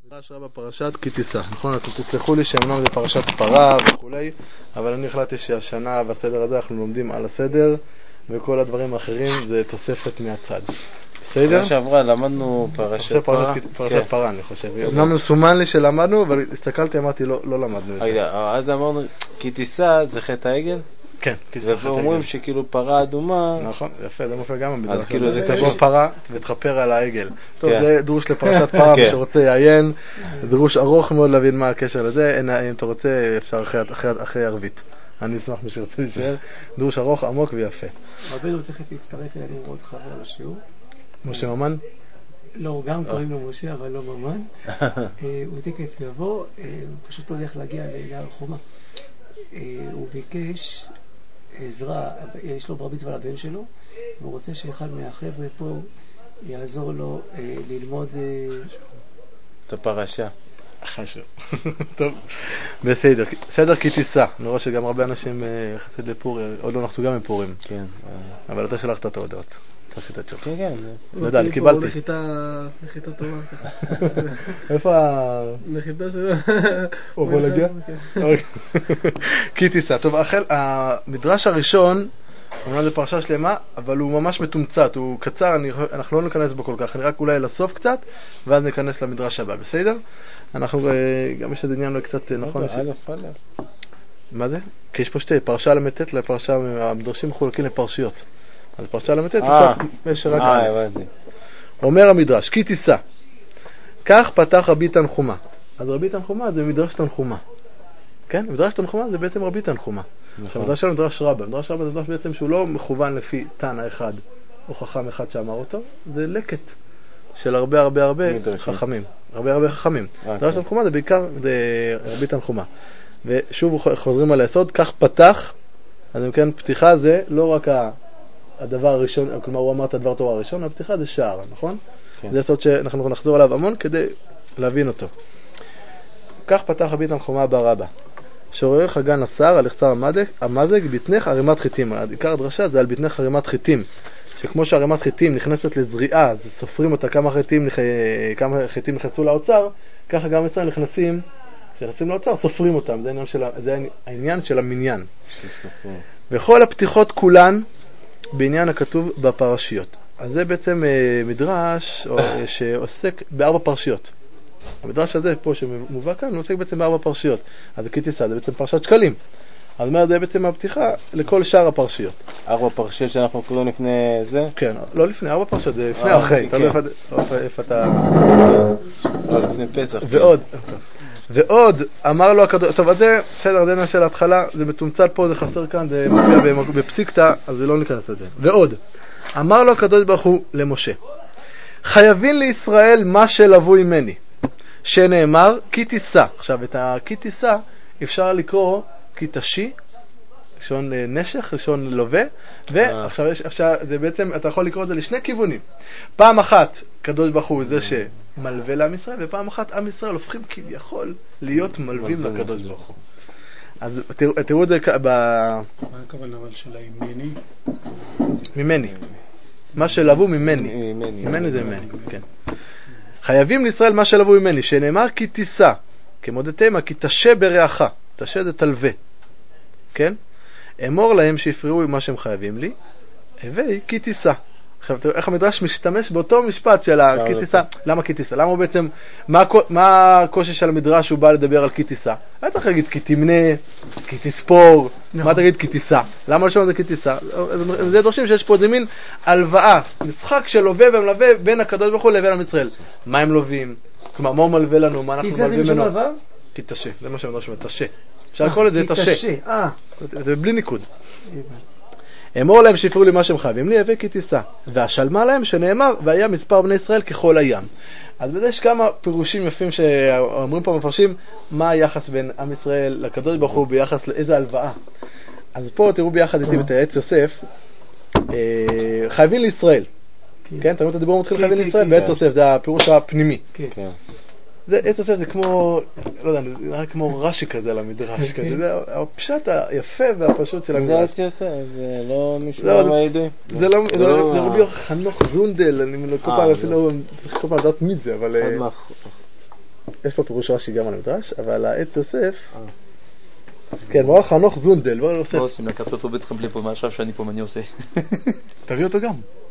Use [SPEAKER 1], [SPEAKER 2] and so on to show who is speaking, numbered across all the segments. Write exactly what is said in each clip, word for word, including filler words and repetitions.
[SPEAKER 1] מדרש רבה פרשת כי תישא, נכון? אתם תסלחו לי שאמנם זה פרשת פרה וכולי, אבל אני החלטתי שהשנה והסדר הזה אנחנו לומדים על הסדר, וכל הדברים האחרים זה תוספת מהצד. בסדר?
[SPEAKER 2] שעברה למדנו פרשת פרה.
[SPEAKER 1] פרשת פרה אני חושב. אמנם מסומן לי שלמדנו, אבל הסתכלתי, אמרתי לא למדנו את זה.
[SPEAKER 2] אז אמרנו כי תישא זה חטא העגל? כן, ואומרים שכאילו פרה אדומה.
[SPEAKER 1] נכון, יפה, זה מופיע גם במדרש. אז כאילו זה תבוא פרה ותחפר על העגל. טוב, זה דרוש לפרשת פרה, מי שרוצה יעיין, דרוש ארוך מאוד להבין מה הקשר לזה, אם אתה רוצה אפשר אחרי ערבית. אני אשמח מי שרוצה להישאר, דרוש ארוך, עמוק ויפה.
[SPEAKER 3] רבינו תכף יצטרף אלינו מאוד חבר לשיעור.
[SPEAKER 1] משה ממן?
[SPEAKER 3] לא, גם קוראים לו משה, אבל לא ממן. הוא תכף יבוא, פשוט לא הולך להגיע להר חומה. הוא ביקש עזרה, יש לו בר מצווה לבן שלו, והוא רוצה שאחד מהחבר'ה פה יעזור לו ללמוד
[SPEAKER 2] את הפרשה.
[SPEAKER 1] חשוב. טוב, בסדר. סדר כי תישא. אני רואה שגם הרבה אנשים חסיד לפורים, עוד לא נחצו גם מפורים.
[SPEAKER 2] כן.
[SPEAKER 1] אבל אתה שלחת את ההודעות. אתה עשית את שלך.
[SPEAKER 2] כן, כן.
[SPEAKER 1] לא יודע, אני קיבלתי.
[SPEAKER 3] נחיתה טובה.
[SPEAKER 1] איפה ה...
[SPEAKER 3] נחיתה שלו.
[SPEAKER 1] הוא יכול להגיע? כי תישא. טוב, המדרש הראשון, אומנם זה פרשה שלמה, אבל הוא ממש מתומצת, הוא קצר, אנחנו לא ניכנס בו כל כך, אני רק אולי לסוף קצת, ואז ניכנס למדרש הבא, בסדר? אנחנו, גם יש איזה עניין לא קצת נכון.
[SPEAKER 2] אלף, אלף.
[SPEAKER 1] מה זה? כי יש פה שתי, פרשה למתת לפרשה, המדרשים מחולקים לפרשיות. אז פרשה למתת, יש רק אלף. אומר המדרש, כי תישא, כך פתח רבי תנחומה. אז רבי תנחומה זה מדרש תנחומה. כן? מדרש תנחומה זה בעצם רבי תנחומה. עכשיו, מדרש שלנו מדרש רבה. מדרש רבה זה מדרש בעצם שהוא לא מכוון לפי תנא אחד או חכם אחד שאמר אותו, זה לקט של הרבה הרבה הרבה חכמים. הרבה הרבה חכמים. מדרש תנחומה זה בעיקר רבי תנחומה. ושוב חוזרים על היסוד, כך פתח, אז אם כן פתיחה זה לא רק הדבר הראשון, כלומר הוא אמר את הדבר תורה הראשון, הפתיחה זה שער, נכון? זה יסוד שאנחנו נחזור עליו המון כדי להבין אותו. כך פתח רבי תנחומה ברבה. שעורר חגן השר על יחצר המזג בטנך ערימת חיטים. עיקר הדרשה זה על בטנך ערימת חיטים, שכמו שערימת חיטים נכנסת לזריעה, אז סופרים אותה כמה חיטים, כמה חיטים נכנסו לאוצר, ככה גם ישראל נכנסים, כשנכנסים לאוצר סופרים אותם, זה העניין של, זה העניין של המניין. וכל הפתיחות כולן בעניין הכתוב בפרשיות. אז זה בעצם מדרש שעוסק בארבע פרשיות. המדרש הזה פה שמובא כאן, הוא עוסק בעצם בארבע פרשיות. אז כי תישא, זה בעצם פרשת שקלים. אז אומר, זה בעצם הפתיחה לכל שאר הפרשיות.
[SPEAKER 2] ארבע פרשיות שאנחנו קוראים לפני זה?
[SPEAKER 1] כן, לא לפני, ארבע פרשיות, זה לפני אחרי. אתה לא איפה אתה...
[SPEAKER 2] לא, לפני פסח.
[SPEAKER 1] ועוד, ועוד, אמר לו הקדוש... טוב, אז זה, בסדר, זה עניין של ההתחלה, זה מתומצל פה, זה חסר כאן, זה מופיע בפסיקתא, אז זה לא ניכנס לזה. ועוד, אמר לו הקדוש ברוך הוא למשה, חייבים לישראל מה שלבו ממני. שנאמר כי תישא. עכשיו את הכי תישא אפשר לקרוא כי תשי, ראשון נשך, ראשון לווה, ועכשיו יש, עכשיו זה בעצם אתה יכול לקרוא את זה לשני כיוונים. פעם אחת קדוש ברוך הוא זה שמלווה לעם ישראל, ופעם אחת עם ישראל הופכים כביכול להיות מלווים לקדוש ברוך הוא. אז תראו, תראו את זה ב...
[SPEAKER 3] מה הכוונה אבל של הימני?
[SPEAKER 1] ממני. מה שלבו ממני. ממני זה ממני, כן. חייבים לישראל מה שלבו ממני, שנאמר כי תישא, כמו דתימה, כי תשה ברעך, תשה זה תלווה, כן? אמור להם שיפראו מה שהם חייבים לי, הווי כי תישא. עכשיו תראו איך המדרש משתמש באותו משפט של כי תישא. למה כי תישא? למה הוא בעצם, מה הקושי של המדרש שהוא בא לדבר על כי תישא? אל תוכל להגיד כי תמנה, כי תספור, מה תגיד כי תישא? למה לשון זה כי תישא? זה דורשים שיש פה איזה מין הלוואה, משחק של לווה ומלווה בין הקדוש ברוך הוא לבין עם ישראל. מה הם לווים? כלומר, מה הוא מלווה לנו? מה אנחנו מלווים ממנו? כי תשה, זה מה שהמדרש אומר, תשה. אפשר לקרוא לזה תשה. זה בלי ניקוד. אמור להם שיפרו לי מה שהם חייבים לי, הווי כי תישא. והשלמה להם שנאמר, והיה מספר בני ישראל ככל הים. אז בזה יש כמה פירושים יפים שאומרים פה מפרשים, מה היחס בין עם ישראל לקדוש ברוך הוא ביחס לאיזה הלוואה. אז פה תראו ביחד איתי בתייעץ יוסף, חייבים לישראל. כן, תראו את הדיבור מתחיל חייבים לישראל, בעץ יוסף, זה הפירוש הפנימי. כן. זה עץ יוסף זה כמו, לא יודע, זה נראה כמו רש"י כזה על המדרש כזה, זה הפשט היפה והפשוט של המדרש.
[SPEAKER 2] זה עץ יוסף, זה לא מישהו מהידועים.
[SPEAKER 1] זה לא, זה רבי חנוך זונדל, אני לא כל פעם אפילו, צריך כל פעם לדעת מי זה, אבל... יש פה פירוש רש"י גם על המדרש, אבל העץ יוסף, כן, מורה חנוך זונדל, בואו יוסף.
[SPEAKER 4] לא עושים לקחת אותו בטרמפלי פה, מה עכשיו שאני פה, מה אני עושה?
[SPEAKER 1] תביא אותו גם.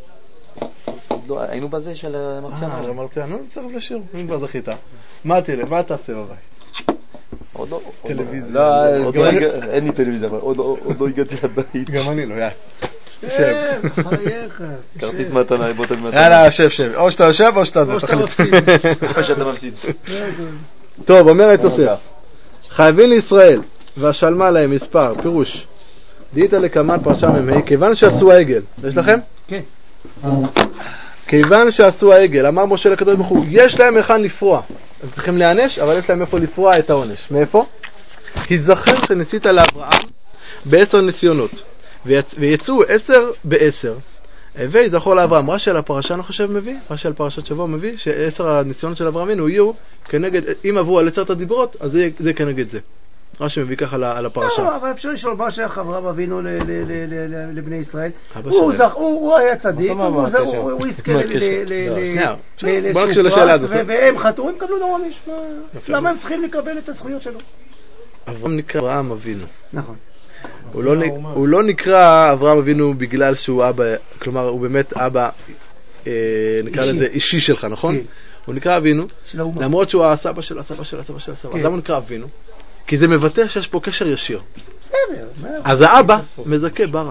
[SPEAKER 4] לא, היינו בזה של המרציאנו.
[SPEAKER 1] אה, המרציאנו, נו, צריך לשיר, אם כבר זכית. מה תלך, מה תעשה בבית?
[SPEAKER 4] עוד לא.
[SPEAKER 1] טלוויזיה.
[SPEAKER 4] לא, אין לי טלוויזיה, אבל עוד לא הגעתי לבית.
[SPEAKER 1] גם אני לא, יאללה. שב.
[SPEAKER 4] כרטיס מתנה, בוא תן מתנה.
[SPEAKER 1] יאללה, שב, שב. או שאתה יושב או שאתה...
[SPEAKER 3] או שאתה מפסיד.
[SPEAKER 4] או שאתה מפסיד.
[SPEAKER 1] טוב, אומרת יוסף. חייבים לישראל, והשלמה להם מספר, פירוש. דאיתא לקמן פרשה ממי, כיוון שעשו העגל. יש לכם?
[SPEAKER 3] כן.
[SPEAKER 1] כיוון שעשו העגל, אמר משה לקדוש ברוך הוא, יש להם היכן לפרוע. הם צריכים להענש, אבל יש להם איפה לפרוע את העונש. מאיפה? היזכר שניסית לאברהם בעשר ניסיונות, ויצאו עשר בעשר. ויזכור לאברהם, רש"י על הפרשה אני חושב מביא, רש"י על פרשת שבוע מביא, שעשר הניסיונות של אברהם אבינו יהיו כנגד, אם עברו על עשרת הדיברות, אז זה, זה כנגד זה. רש"י מביא ככה על הפרשה.
[SPEAKER 3] לא, אבל אפשר לשאול מה שייך אברהם אבינו לבני ישראל. הוא היה צדיק, הוא יזכה לאיזשהו פרס, והם חטאו, הם קבלו לעונש. למה הם צריכים לקבל את הזכויות שלו?
[SPEAKER 1] אברהם נקרא אברהם אבינו.
[SPEAKER 3] נכון.
[SPEAKER 1] הוא לא, הוא לא נקרא אברהם אבינו בגלל שהוא אבא, כלומר הוא באמת אבא, אה, נקרא לזה אישי שלך, נכון? כן. הוא נקרא אבינו, למרות שהוא הסבא של הסבא של הסבא של הסבא. כן. אז למה הוא נקרא אבינו? כי זה מבטא שיש פה קשר ישיר.
[SPEAKER 3] בסדר.
[SPEAKER 1] אז האבא מזכה ברא.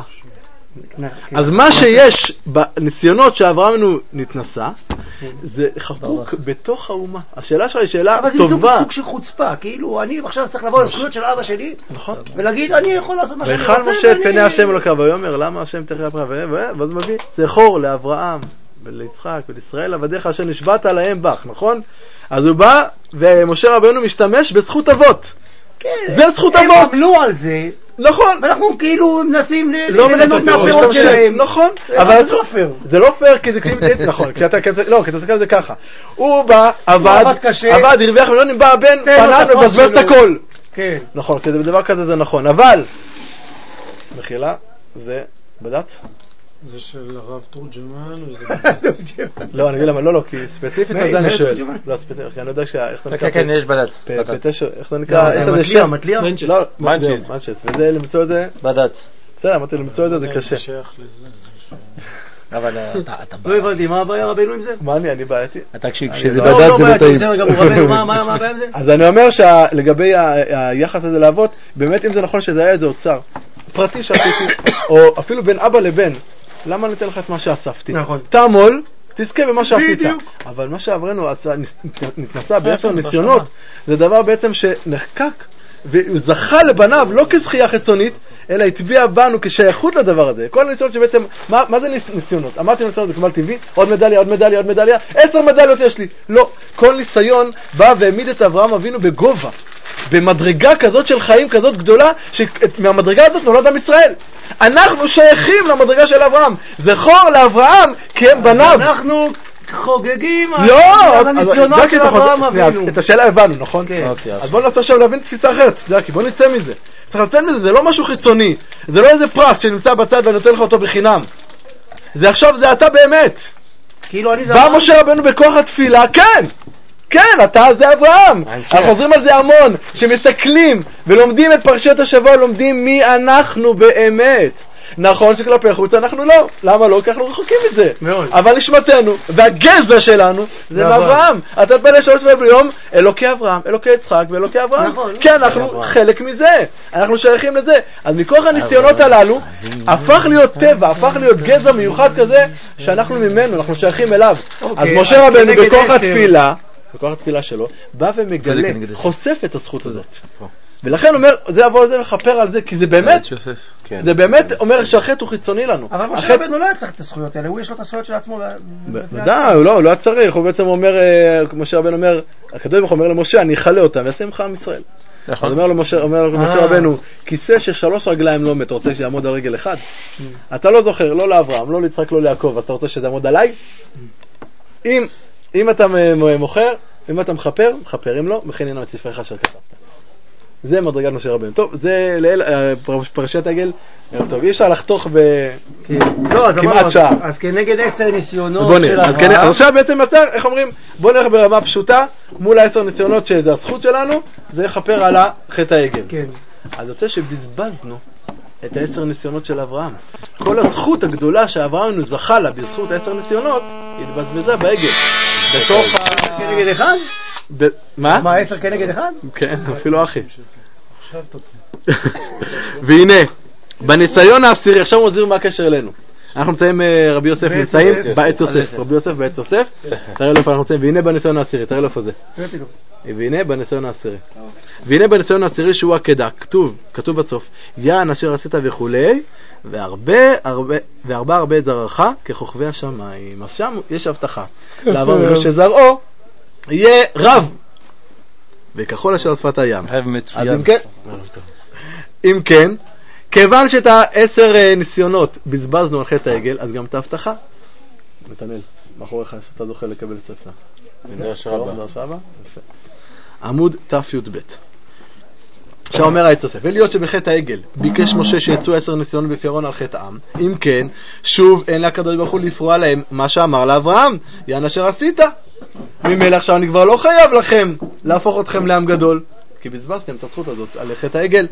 [SPEAKER 1] אז מה שיש בניסיונות שאברהם אבינו נתנסה, זה חקוק בתוך האומה. השאלה שלך היא שאלה טובה.
[SPEAKER 3] אבל זה סוג של חוצפה, כאילו אני עכשיו צריך לבוא לזכויות של אבא שלי, ולהגיד אני יכול לעשות מה שאני רוצה.
[SPEAKER 1] ויכל משה את פני השם אלוקיו ויאמר, למה השם תחיה פניו? ואז מביא, זכור לאברהם וליצחק ולישראל עבדיך אשר נשבעת להם בך, נכון? אז הוא בא ומשה רבנו משתמש בזכות אבות. זה זכות אבות.
[SPEAKER 3] הם עמלו על זה.
[SPEAKER 1] נכון.
[SPEAKER 3] ואנחנו כאילו מנסים ליהנות מהפירות שלהם.
[SPEAKER 1] נכון. אבל זה לא פייר. זה לא פייר כי זה כאילו... נכון. לא, כי אתה מסתכל על זה ככה. הוא בא, עבד, עבד, הרוויח מיליונים, בא הבן, פנן ובזבז את הכל.
[SPEAKER 3] כן.
[SPEAKER 1] נכון, כי בדבר כזה זה נכון. אבל, מחילה, זה בדת?
[SPEAKER 2] זה של הרב תורג'מן
[SPEAKER 1] לא, אני אגיד למה, לא, לא, כי ספציפית על זה אני שואל. לא, ספציפית, אני יודע איך זה נקרא.
[SPEAKER 4] כן, כן, יש בד"ץ.
[SPEAKER 1] איך זה נקרא? זה
[SPEAKER 3] שם? מטליה?
[SPEAKER 1] לא, מנצ'ס. מנצ'ס, וזה למצוא את זה?
[SPEAKER 4] בד"ץ.
[SPEAKER 1] בסדר, אמרתי למצוא את זה, זה קשה.
[SPEAKER 4] אבל אתה...
[SPEAKER 3] לא הבנתי, מה הבעיה רבינו עם זה?
[SPEAKER 1] מה אני, אני בעייתי?
[SPEAKER 4] אתה כשזה בד"ץ זה לא טעים.
[SPEAKER 3] מה הבעיה עם זה?
[SPEAKER 1] אז אני אומר שלגבי היחס הזה לאבות, באמת אם זה נכון שזה היה איזה אוצר פרטי שעשיתי, או אפילו בין אבא לבן, למה ניתן לך את מה שאספתי?
[SPEAKER 3] נכון.
[SPEAKER 1] תעמול, תזכה במה שעשית. אבל מה שעברנו נתנסה בעשר ניסיונות, זה דבר בעצם שנחקק, והוא זכה לבניו לא כזכייה חיצונית, אלא התביע בנו כשייכות לדבר הזה. כל הניסיונות שבעצם, מה, מה זה ניסיונות? אמרתי ניסיונות, זה כמל טבעי, עוד מדליה, עוד מדליה, עוד מדליה, עשר מדליות יש לי. לא, כל ניסיון בא והעמיד את אברהם אבינו בגובה, במדרגה כזאת של חיים כזאת גדולה, שמהמדרגה הזאת נולד עם ישראל. אנחנו שייכים למדרגה של אברהם. זכור לאברהם כי הם בניו.
[SPEAKER 3] אנחנו חוגגים
[SPEAKER 1] לא,
[SPEAKER 3] על הניסיונות של אברהם אבינו.
[SPEAKER 1] את השאלה הבנו, נכון? אז בואו נעשה עכשיו להבין תפיסה אחרת. בואו נצא מזה. צריך לצאת מזה, זה לא משהו חיצוני. זה לא איזה פרס שנמצא בצד ואני נותן לך אותו בחינם. זה עכשיו, זה אתה באמת. בא משה רבנו בכוח התפילה, כן. כן, אתה זה אברהם. אנחנו חוזרים על זה המון, שמסתכלים ולומדים את פרשיות השבוע, לומדים מי אנחנו באמת. נכון שכלפי חוץ אנחנו לא. למה לא? כי אנחנו רחוקים מזה. אבל נשמתנו והגזע שלנו זה מאברהם. אתה תפלא שלוש פעמים ביום, אלוקי אברהם, אלוקי יצחק ואלוקי אברהם. כי אנחנו חלק מזה. אנחנו שייכים לזה. אז מכוח הניסיונות הללו הפך להיות טבע, הפך להיות גזע מיוחד כזה שאנחנו ממנו, אנחנו שייכים אליו. אז משה רבנו בכוח התפילה, בכוח התפילה שלו, בא ומגלה, חושף את הזכות הזאת. ולכן אומר, זה יבוא לזה וחפר על זה, כי זה באמת, זה באמת אומר שהחטא הוא חיצוני לנו.
[SPEAKER 3] אבל משה רבנו לא היה צריך את הזכויות האלה, הוא יש לו את הזכויות של עצמו.
[SPEAKER 1] ודאי, הוא לא היה צריך, הוא בעצם אומר, משה רבנו אומר, הקדוש ברוך הוא אומר למשה, אני אחלה אותם, ויעשה ממך עם ישראל. אז אומר למשה רבנו, כיסא ששלוש רגליים לא מת, אתה רוצה שיעמוד על רגל אחד? אתה לא זוכר, לא לאברהם, לא ליצחק, לא ליעקב, אז אתה רוצה שזה יעמוד עליי? אם אתה מוכר, אם אתה מחפר, מחפר, אם לא, מכין הנה את ספריך אשר כתבת. זה מדרגת משה רבנו. טוב, זה פרשת העגל, טוב, אי אפשר לחתוך בכמעט שעה.
[SPEAKER 3] אז כנגד עשר ניסיונות של אברהם.
[SPEAKER 1] אז עכשיו בעצם מצא, איך אומרים, בוא נלך ברמה פשוטה, מול העשר ניסיונות שזה הזכות שלנו, זה יכפר על חטא העגל.
[SPEAKER 3] כן.
[SPEAKER 1] אז יוצא שבזבזנו את העשר ניסיונות של אברהם. כל הזכות הגדולה שאברהם זכה לה בזכות העשר ניסיונות, התבזבזה בעגל. בתוך ה...
[SPEAKER 3] כנגד אחד?
[SPEAKER 1] מה?
[SPEAKER 3] מה, עשר כנגד אחד?
[SPEAKER 1] כן, אפילו אחי.
[SPEAKER 3] עכשיו תוציא.
[SPEAKER 1] והנה, בניסיון העשירי, עכשיו הוא מסביר מה הקשר אלינו. אנחנו נמצאים, רבי יוסף נמצאים בעץ יוסף. רבי יוסף בעץ יוסף. תראה לאיפה אנחנו נמצאים. והנה בניסיון העשירי, תראה לאיפה זה. והנה בניסיון העשירי. והנה בניסיון העשירי שהוא עקדה. כתוב, כתוב בסוף, יען אשר עשית וכולי, והרבה הרבה, והרבה הרבה את זרעך ככוכבי השמיים. אז שם יש הבטחה. לאברהם שזרעו יהיה רב. וככל אשר שפת הים. אז אם כן, אם כן, כיוון שאת העשר ניסיונות בזבזנו על חטא העגל, אז גם את ההבטחה. נתנאל, מאחוריך שאתה זוכה לקבל ספר.
[SPEAKER 2] מדרש רבה.
[SPEAKER 1] עמוד ת"י"ב. עכשיו אומר העץ יוסף, ולהיות שבחטא העגל ביקש משה שיצאו עשר ניסיונות בפרעון על חטא העם, אם כן, שוב אין לקדוש ברוך הוא לפרוע להם מה שאמר לאברהם, יען אשר עשית. ממילא עכשיו אני כבר לא חייב לכם להפוך אתכם לעם גדול, כי בזבזתם את הזכות הזאת על חטא העגל.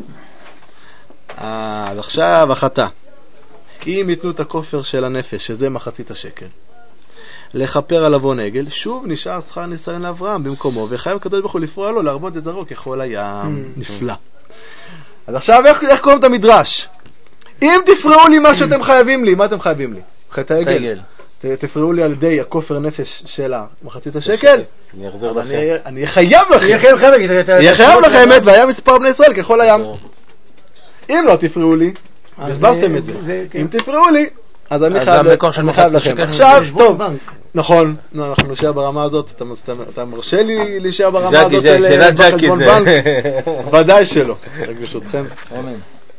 [SPEAKER 1] אז עכשיו החטא. אם יתנו את הכופר של הנפש, שזה מחצית השקל, לחפר על עוון עגל, שוב נשאר שכר ניסיון לאברהם במקומו, וחייב הקדוש ברוך הוא לפרוע לו להרבות את זרעו ככל הים. נפלא. אז עכשיו איך, איך קוראים את המדרש? אם תפרעו לי מה שאתם חייבים לי, מה אתם חייבים לי? חטא העגל. תפרעו לי על ידי הכופר נפש של מחצית השקל,
[SPEAKER 2] אני אחזר לכם.
[SPEAKER 1] אני חייב לכם.
[SPEAKER 3] יהיה
[SPEAKER 1] חייב לכם, והיה מספר בני ישראל ככל הים. אם לא תפרעו לי, הסברתם את זה. אם תפרעו לי, אז אני חייב לכם. עכשיו, טוב, נכון, אנחנו נשאר ברמה הזאת, אתה מרשה לי להישאר ברמה הזאת של בחשבון בנק? ודאי שלא. רק ברשותכם.
[SPEAKER 3] אמן.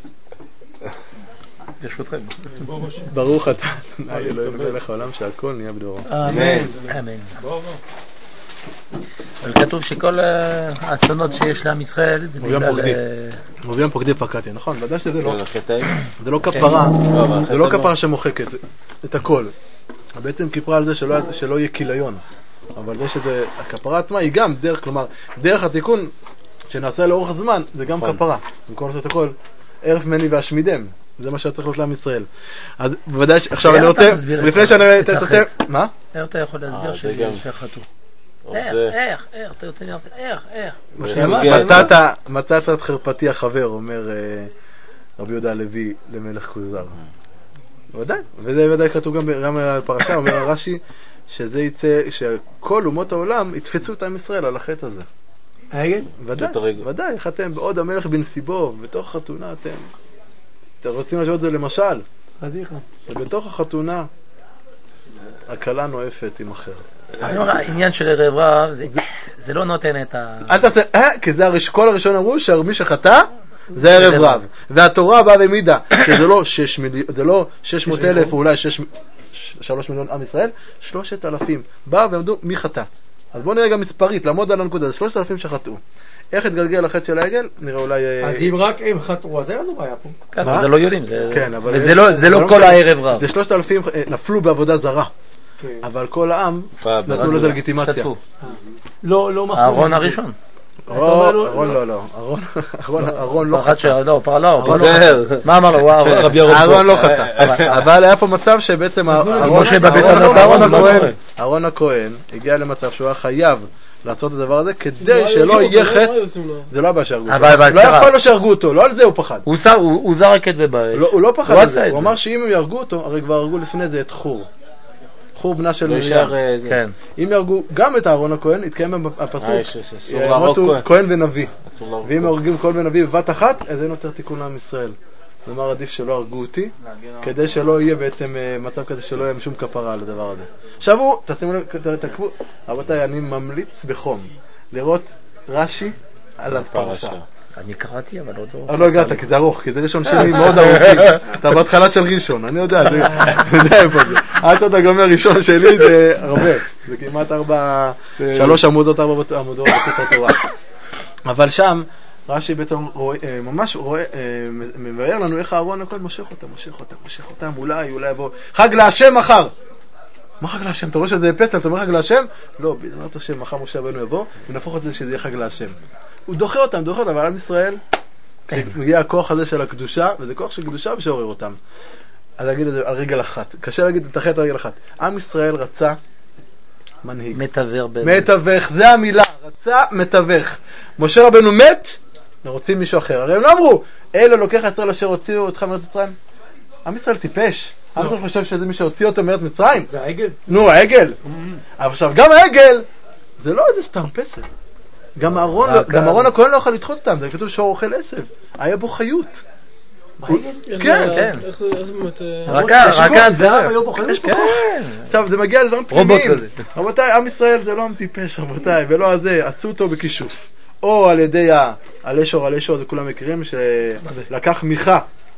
[SPEAKER 3] ברשותכם.
[SPEAKER 1] ברוך אתה, אלוהינו מלך העולם שהכל נהיה בדברו.
[SPEAKER 3] אמן. אמן. אבל כתוב שכל האסונות שיש לעם ישראל זה בגלל...
[SPEAKER 1] מובילים פוקדי פקטיה, נכון? ודאי שזה לא. זה לא כפרה, זה לא כפרה שמוחקת את הכל. בעצם כפרה על זה שלא יהיה כיליון. אבל זה שזה, הכפרה עצמה היא גם דרך, כלומר, דרך התיקון שנעשה לאורך הזמן, זה גם כפרה. במקום לעשות הכל, ערף מני והשמידם. זה מה שצריך להיות לעם ישראל. אז בוודאי, עכשיו אני רוצה, לפני שאני רוצה, מה?
[SPEAKER 3] איך אתה יכול להסביר שזה חטוא? איך, איך, איך, אתה יוצא לרצה, איך, איך.
[SPEAKER 1] מצאת את חרפתי החבר, אומר רבי יהודה הלוי למלך כוזר. ודאי, וזה ודאי כתוב גם על פרשה, אומר הרש"י, שזה יצא, שכל אומות העולם יתפצו את עם ישראל על החטא הזה.
[SPEAKER 3] העגל?
[SPEAKER 1] ודאי, ודאי, איך אתם בעוד המלך בנסיבו, בתוך חתונה אתם, אתם רוצים לשאול את זה למשל?
[SPEAKER 3] חדיכה.
[SPEAKER 1] ובתוך החתונה, הקלה נואפת עם אחר.
[SPEAKER 3] העניין של ערב רב, זה לא נותן את ה...
[SPEAKER 1] אל תעשה, כי כל הראשון אמרו שמי שחטא זה ערב רב. והתורה באה ומידה, שזה לא שש מאות אלף או אולי שלוש מיליון עם ישראל, שלושת אלפים. באה ועמדו מי חטא. אז בואו נראה גם מספרית, לעמוד על הנקודה, זה שלושת אלפים שחטאו. איך התגלגל החטא של העגל? נראה אולי...
[SPEAKER 3] אז אם רק הם חטאו, אז אין לנו בעיה פה.
[SPEAKER 2] כן, זה לא יודעים,
[SPEAKER 3] זה לא כל הערב רב.
[SPEAKER 1] זה שלושת אלפים נפלו בעבודה זרה. אבל כל העם נתנו לזה לגיטימציה.
[SPEAKER 3] לא, לא מחור.
[SPEAKER 2] הארון הראשון.
[SPEAKER 1] ארון לא, לא. ארון לא חטא.
[SPEAKER 2] לא, פרלו.
[SPEAKER 3] מה אמר לו?
[SPEAKER 1] ארון לא חטא. אבל היה פה מצב שבעצם ארון הכהן הגיע למצב שהוא היה חייב לעשות את הדבר הזה כדי שלא יהיה חטא. זה לא הבא שהרגו אותו. לא יכול לו שהרגו אותו, לא על זה הוא פחד.
[SPEAKER 2] הוא זרק את זה.
[SPEAKER 1] הוא לא פחד על זה. הוא אמר שאם הם ירגו אותו, הרי כבר הרגו לפני זה את חור. חור בנה של מרים.
[SPEAKER 2] כן.
[SPEAKER 1] אם ירגו גם את אהרון הכהן, יתקיים הפסוק ימותו כהן ונביא. ואם ירגים כהן ונביא בבת אחת, אז אין יותר תיקון לעם ישראל. כלומר עדיף שלא הרגו אותי, כדי שלא יהיה בעצם מצב כזה שלא יהיה שום כפרה על הדבר הזה. עכשיו הוא, תשימו לב, תעקבו, רבותיי, אני ממליץ בחום לראות רש"י על הפרשה.
[SPEAKER 2] אני קראתי, אבל עוד לא...
[SPEAKER 1] אבל לא הגעת, כי זה ארוך, כי זה ראשון שני מאוד ארוכים. אתה בהתחלה של ראשון, אני יודע, זה יודע איפה זה. עד אתה גומר ראשון שלי, זה הרבה. זה כמעט ארבע, שלוש עמודות, ארבע עמודות בספר תורה. אבל שם, רש"י בעצם ממש מבאר לנו איך אהרון הכל מושך אותם, מושך אותם, מושך אותם, אולי, אולי יבוא, חג להשם מחר. מה חג להשם? אתה רואה שזה פסל, אתה אומר חג להשם? לא, בעזרת השם, מחר משה רבנו יבוא, ונהפוך את זה שזה יהיה חג להשם. הוא דוחה אותם, דוחה אותם, אבל עם ישראל, מגיע הכוח הזה של הקדושה, וזה כוח של קדושה שעורר אותם. אז להגיד את זה על רגל אחת. קשה להגיד את החטא על רגל אחת. עם ישראל רצה מנהיג.
[SPEAKER 2] מתווך.
[SPEAKER 1] מתווך, זה המילה. רצה מתווך. משה רבנו מת, ורוצים מישהו אחר. הרי הם לא אמרו, אלו לוקח יצר אשר הוציאו אותך מארץ מצרים. עם ישראל טיפש. עם ישראל חושב שזה מי שהוציא אותו מארץ מצרים.
[SPEAKER 3] זה העגל.
[SPEAKER 1] נו, העגל. אבל עכשיו, גם העגל, זה לא איזה סתם פסל. גם אהרון הכהן לא יכול לדחות אותם. זה כתוב שור אוכל עשב. היה בו חיות.
[SPEAKER 3] כן,
[SPEAKER 1] כן.
[SPEAKER 3] איך זה באמת...
[SPEAKER 2] רקן, זרע.
[SPEAKER 1] עכשיו, זה מגיע לדברים פנימיים. רבותיי, עם ישראל זה לא עם טיפש, רבותיי, ולא הזה, עשו אותו בכישוף. או על ידי הלשור, הלשור, זה כולם מכירים, שלקח מיכה.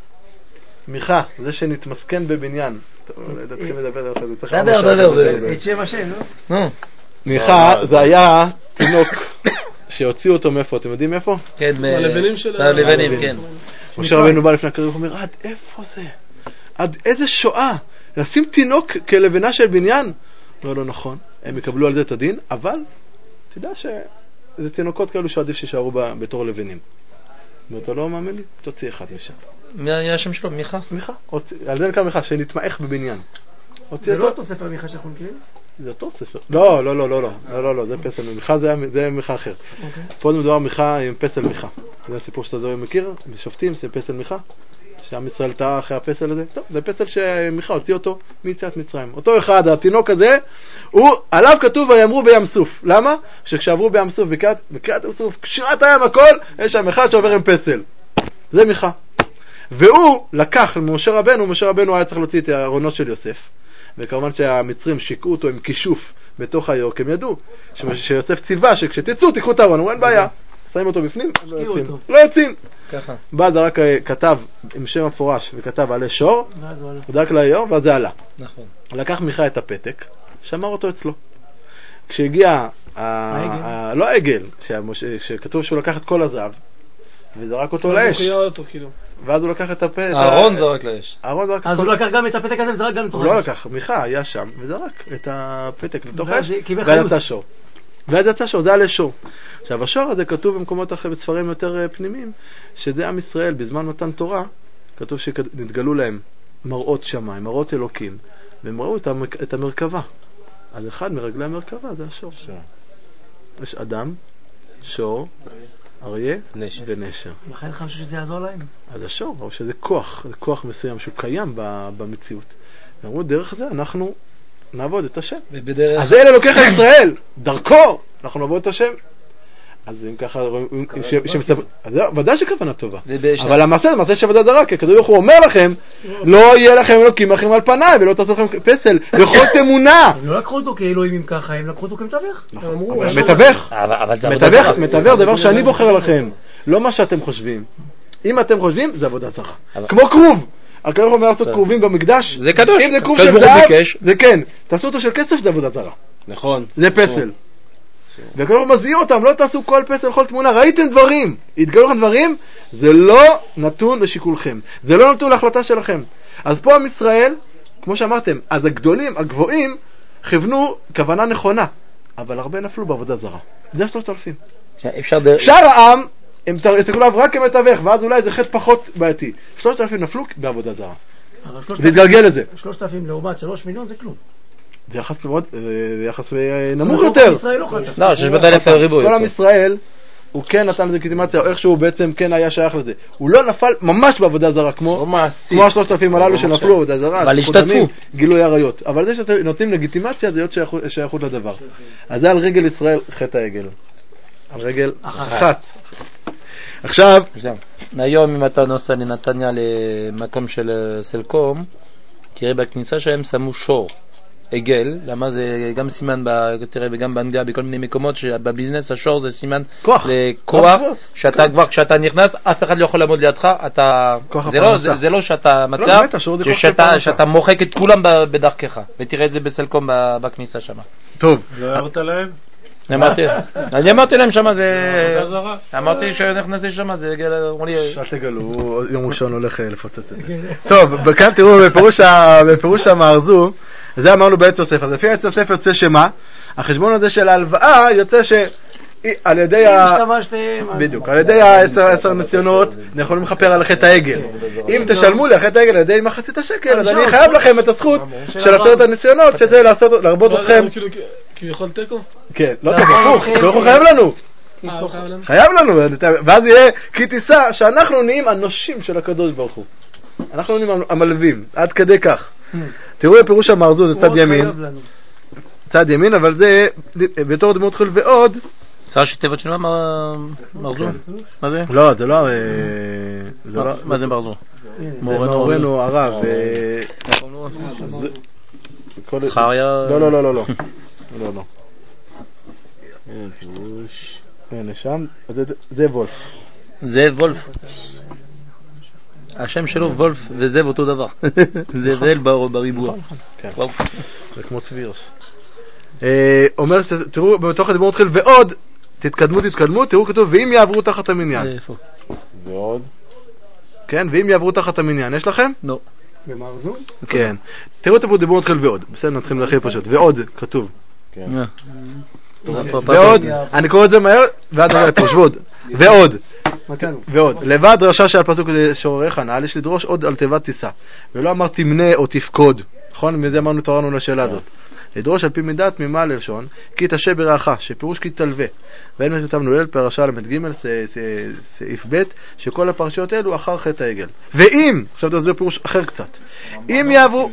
[SPEAKER 1] מיכה, זה שנתמסכן בבניין. תתחיל לדבר על זה.
[SPEAKER 2] דבר, דבר,
[SPEAKER 3] זה את שם השם, לא?
[SPEAKER 1] מיכה, זה היה תינוק שהוציאו אותו מאיפה, אתם יודעים מאיפה?
[SPEAKER 2] כן,
[SPEAKER 3] מהלבנים של
[SPEAKER 2] הלבנים, כן.
[SPEAKER 1] משה רבנו בא לפני הקריב, הוא אומר, עד איפה זה? עד איזה שואה? לשים תינוק כלבנה של בניין? לא, לא נכון. הם יקבלו על זה את הדין, אבל תדע שזה תינוקות כאלו שעדיף שישארו בתור לבנים. ואתה לא מאמין לי? תוציא אחד משם.
[SPEAKER 2] מי היה השם שלו? מיכה?
[SPEAKER 1] מיכה. על זה נקרא מיכה, שנתמעך בבניין.
[SPEAKER 3] זה לא אותו ספר מיכה שאנחנו מכירים?
[SPEAKER 1] זה אותו ספר. לא, לא, לא, לא, לא, לא, לא, זה פסל מיכה, זה מיכה אחר. פה מדובר מיכה עם פסל מיכה. זה הסיפור שאתה זו מכיר, בשופטים זה פסל מיכה, שעם ישראל טעה אחרי הפסל הזה. טוב, זה פסל שמיכה הוציא אותו מיציאת מצרים. אותו אחד, התינוק הזה, הוא, עליו כתוב ויאמרו בים סוף. למה? שכשעברו בים סוף, בקריאת ים סוף, קשירת הים הכל, יש שם אחד שעובר עם פסל. זה מיכה. והוא לקח למשה רבנו, משה רבנו היה צריך להוציא את הארונות של יוסף. וכמובן שהמצרים שיקעו אותו עם כישוף בתוך היוק, הם ידעו שיוסף ציווה שכשתצאו תיקחו את הארון, אין בעיה, שמים אותו בפנים, לא יוצאים, לא יוצאים. בא זה רק כתב עם שם מפורש וכתב עלי שור, דק ליום ואז זה עלה. לקח מיכה את הפתק, שמר אותו אצלו. כשהגיע לא העגל, שכתוב שהוא לקח את כל הזהב וזרק אותו לאש, ואז הוא לקח את הפתק.
[SPEAKER 2] אהרון זרק לאש.
[SPEAKER 3] אז הוא לקח גם את הפתק הזה וזרק גם לתוך האש.
[SPEAKER 1] הוא לא לקח, מיכה היה שם וזרק את הפתק לתוך האש ואז יצא שור. ואז יצא שור, זה עלי שור. עכשיו השור הזה כתוב במקומות אחרי בספרים יותר פנימיים, שזה עם ישראל בזמן מתן תורה, כתוב שנתגלו להם מראות שמיים, מראות אלוקים, והם ראו את המרכבה. אז אחד מרגלי המרכבה זה השור. יש אדם, שור, אריה ונשר.
[SPEAKER 3] לכן לך חושב שזה יעזור להם?
[SPEAKER 1] אז השור, או שזה כוח, זה כוח מסוים שהוא קיים במציאות. ואמרו, דרך זה אנחנו נעבוד את השם. אז אלה לוקח את ישראל, דרכו, אנחנו נעבוד את השם. אז אם ככה, אז ודאי שכוונה טובה. אבל המעשה זה מעשה שעבודה זרה, כי הכדור הוא אומר לכם, לא יהיה לכם אלוקים אחרים על פניי, ולא תעשו לכם פסל, וכל תמונה.
[SPEAKER 3] הם לא לקחו אותו כאלוהים אם ככה, הם לקחו אותו כמתווך.
[SPEAKER 1] מתווך, מתווך, מתווך, דבר שאני בוחר לכם, לא מה שאתם חושבים. אם אתם חושבים, זה עבודה זרה. כמו כרוב. הכדור אומר לעשות כרובים במקדש.
[SPEAKER 2] זה קדוש.
[SPEAKER 1] אם זה כרוב של זהב, זה כן. תעשו אותו של כסף, זה עבודה זרה.
[SPEAKER 2] נכון.
[SPEAKER 1] זה פסל. וכבר מזהיר אותם, לא תעשו כל פסל, כל תמונה, ראיתם דברים, התגלו לכם דברים, זה לא נתון לשיקולכם, זה לא נתון להחלטה שלכם. אז פה עם ישראל, כמו שאמרתם, אז הגדולים, הגבוהים, כיוונו כוונה נכונה, אבל הרבה נפלו בעבודה זרה. זה שלושת אלפים. שאר העם, הם תסתכלו עליו רק כמתווך, ואז אולי זה חטא פחות בעייתי. שלושת אלפים נפלו בעבודה זרה. והתגלגל לזה.
[SPEAKER 3] שלושת אלפים לעומת שלוש מיליון זה כלום.
[SPEAKER 1] זה יחס מאוד, זה יחס נמוך יותר.
[SPEAKER 2] לא, שיש בית אלף ריבוי.
[SPEAKER 1] כל עם ישראל, הוא כן נתן לגיטימציה, או איכשהו בעצם כן היה שייך לזה. הוא לא נפל ממש בעבודה זרה, כמו השלושת אלפים הללו שנפלו בעבודה זרה.
[SPEAKER 2] אבל השתתפו.
[SPEAKER 1] גילוי עריות. אבל זה שנותנים לגיטימציה, זה להיות שייכות לדבר. אז זה על רגל ישראל, חטא העגל. על רגל אחת. עכשיו,
[SPEAKER 2] היום אם אתה נוסע לנתניה למקום של סלקום, תראה בכניסה שהם שמו שור. עגל, למה זה גם סימן, תראה, וגם באנגליה, בכל מיני מקומות, שבביזנס השור זה סימן לכוח, שאתה כבר, כשאתה נכנס, אף אחד לא יכול לעמוד לידך, אתה, זה לא שאתה מצב, שאתה מוחק את כולם בדרכך, ותראה את זה בסלקום בכניסה שם.
[SPEAKER 1] טוב.
[SPEAKER 5] לא הערת להם?
[SPEAKER 2] אני אמרתי להם שמה זה... אמרתי שנכנסתי שמה זה...
[SPEAKER 1] אל תגלו, יום ראשון הולך לפוצץ את זה. טוב, כאן תראו בפירוש המארזו, זה אמרנו בעץ יוסף, אז לפי עץ יוסף יוצא שמה? החשבון הזה של ההלוואה יוצא ש... על ידי ה... בדיוק, על ידי העשר ניסיונות יכולים לכפר על חטא העגל. אם תשלמו לי חטא העגל על ידי מחצית השקל, אז אני חייב לכם את הזכות של עשרת הניסיונות, שזה להרבות אתכם.
[SPEAKER 5] כי יכול תקו?
[SPEAKER 1] כן, לא תקו, לא יכול חייב לנו. חייב לנו, ואז יהיה כי תישא שאנחנו נהיים הנושים של הקדוש ברוך הוא. אנחנו נהיים המלווים, עד כדי כך. תראו בפירוש המארזו, זה צד ימין. צד ימין, אבל זה בתור דמות חול ועוד.
[SPEAKER 2] זה שתיבות של מה מרזו? מה זה?
[SPEAKER 1] לא, זה לא...
[SPEAKER 2] מה זה מרזו?
[SPEAKER 1] מורנו הרב.
[SPEAKER 2] זכריה?
[SPEAKER 1] לא, לא, לא, לא. לא, לא. הנה שם, זה וולף.
[SPEAKER 2] זה וולף. השם שלו וולף וזאב אותו דבר. זה זאב בריבוע.
[SPEAKER 1] זה כמו צבירש. אומר, תראו, בתוך הדיבור מתחיל, ועוד, תתקדמו, תתקדמו, תראו כתוב, ואם יעברו תחת המניין.
[SPEAKER 4] ועוד?
[SPEAKER 1] כן, ואם יעברו תחת המניין. יש לכם?
[SPEAKER 2] לא.
[SPEAKER 3] במארזו?
[SPEAKER 1] כן. תראו את הדיבור מתחיל ועוד. בסדר, נתחיל להכיל פשוט. ועוד, כתוב.
[SPEAKER 4] כן.
[SPEAKER 1] ועוד, אני קורא את זה מהר, ועד נגע לפרוש, ועוד. ועוד. ועוד. לבד דרשה של הפסוק שעורך הנעל, יש לדרוש עוד על תיבת טיסה. ולא אמר תמנה או תפקוד. נכון? מזה אמרנו תורנו לשאלה הזאת. לדרוש על פי מידת ממה ללשון, כי תשה ברעך, שפירוש כי תלווה. ואין משותפנו ליל פרשה למד ג' סעיף ב', שכל הפרשיות האלו אחר חטא העגל. ואם, עכשיו תסביר פירוש אחר קצת, אם יעברו...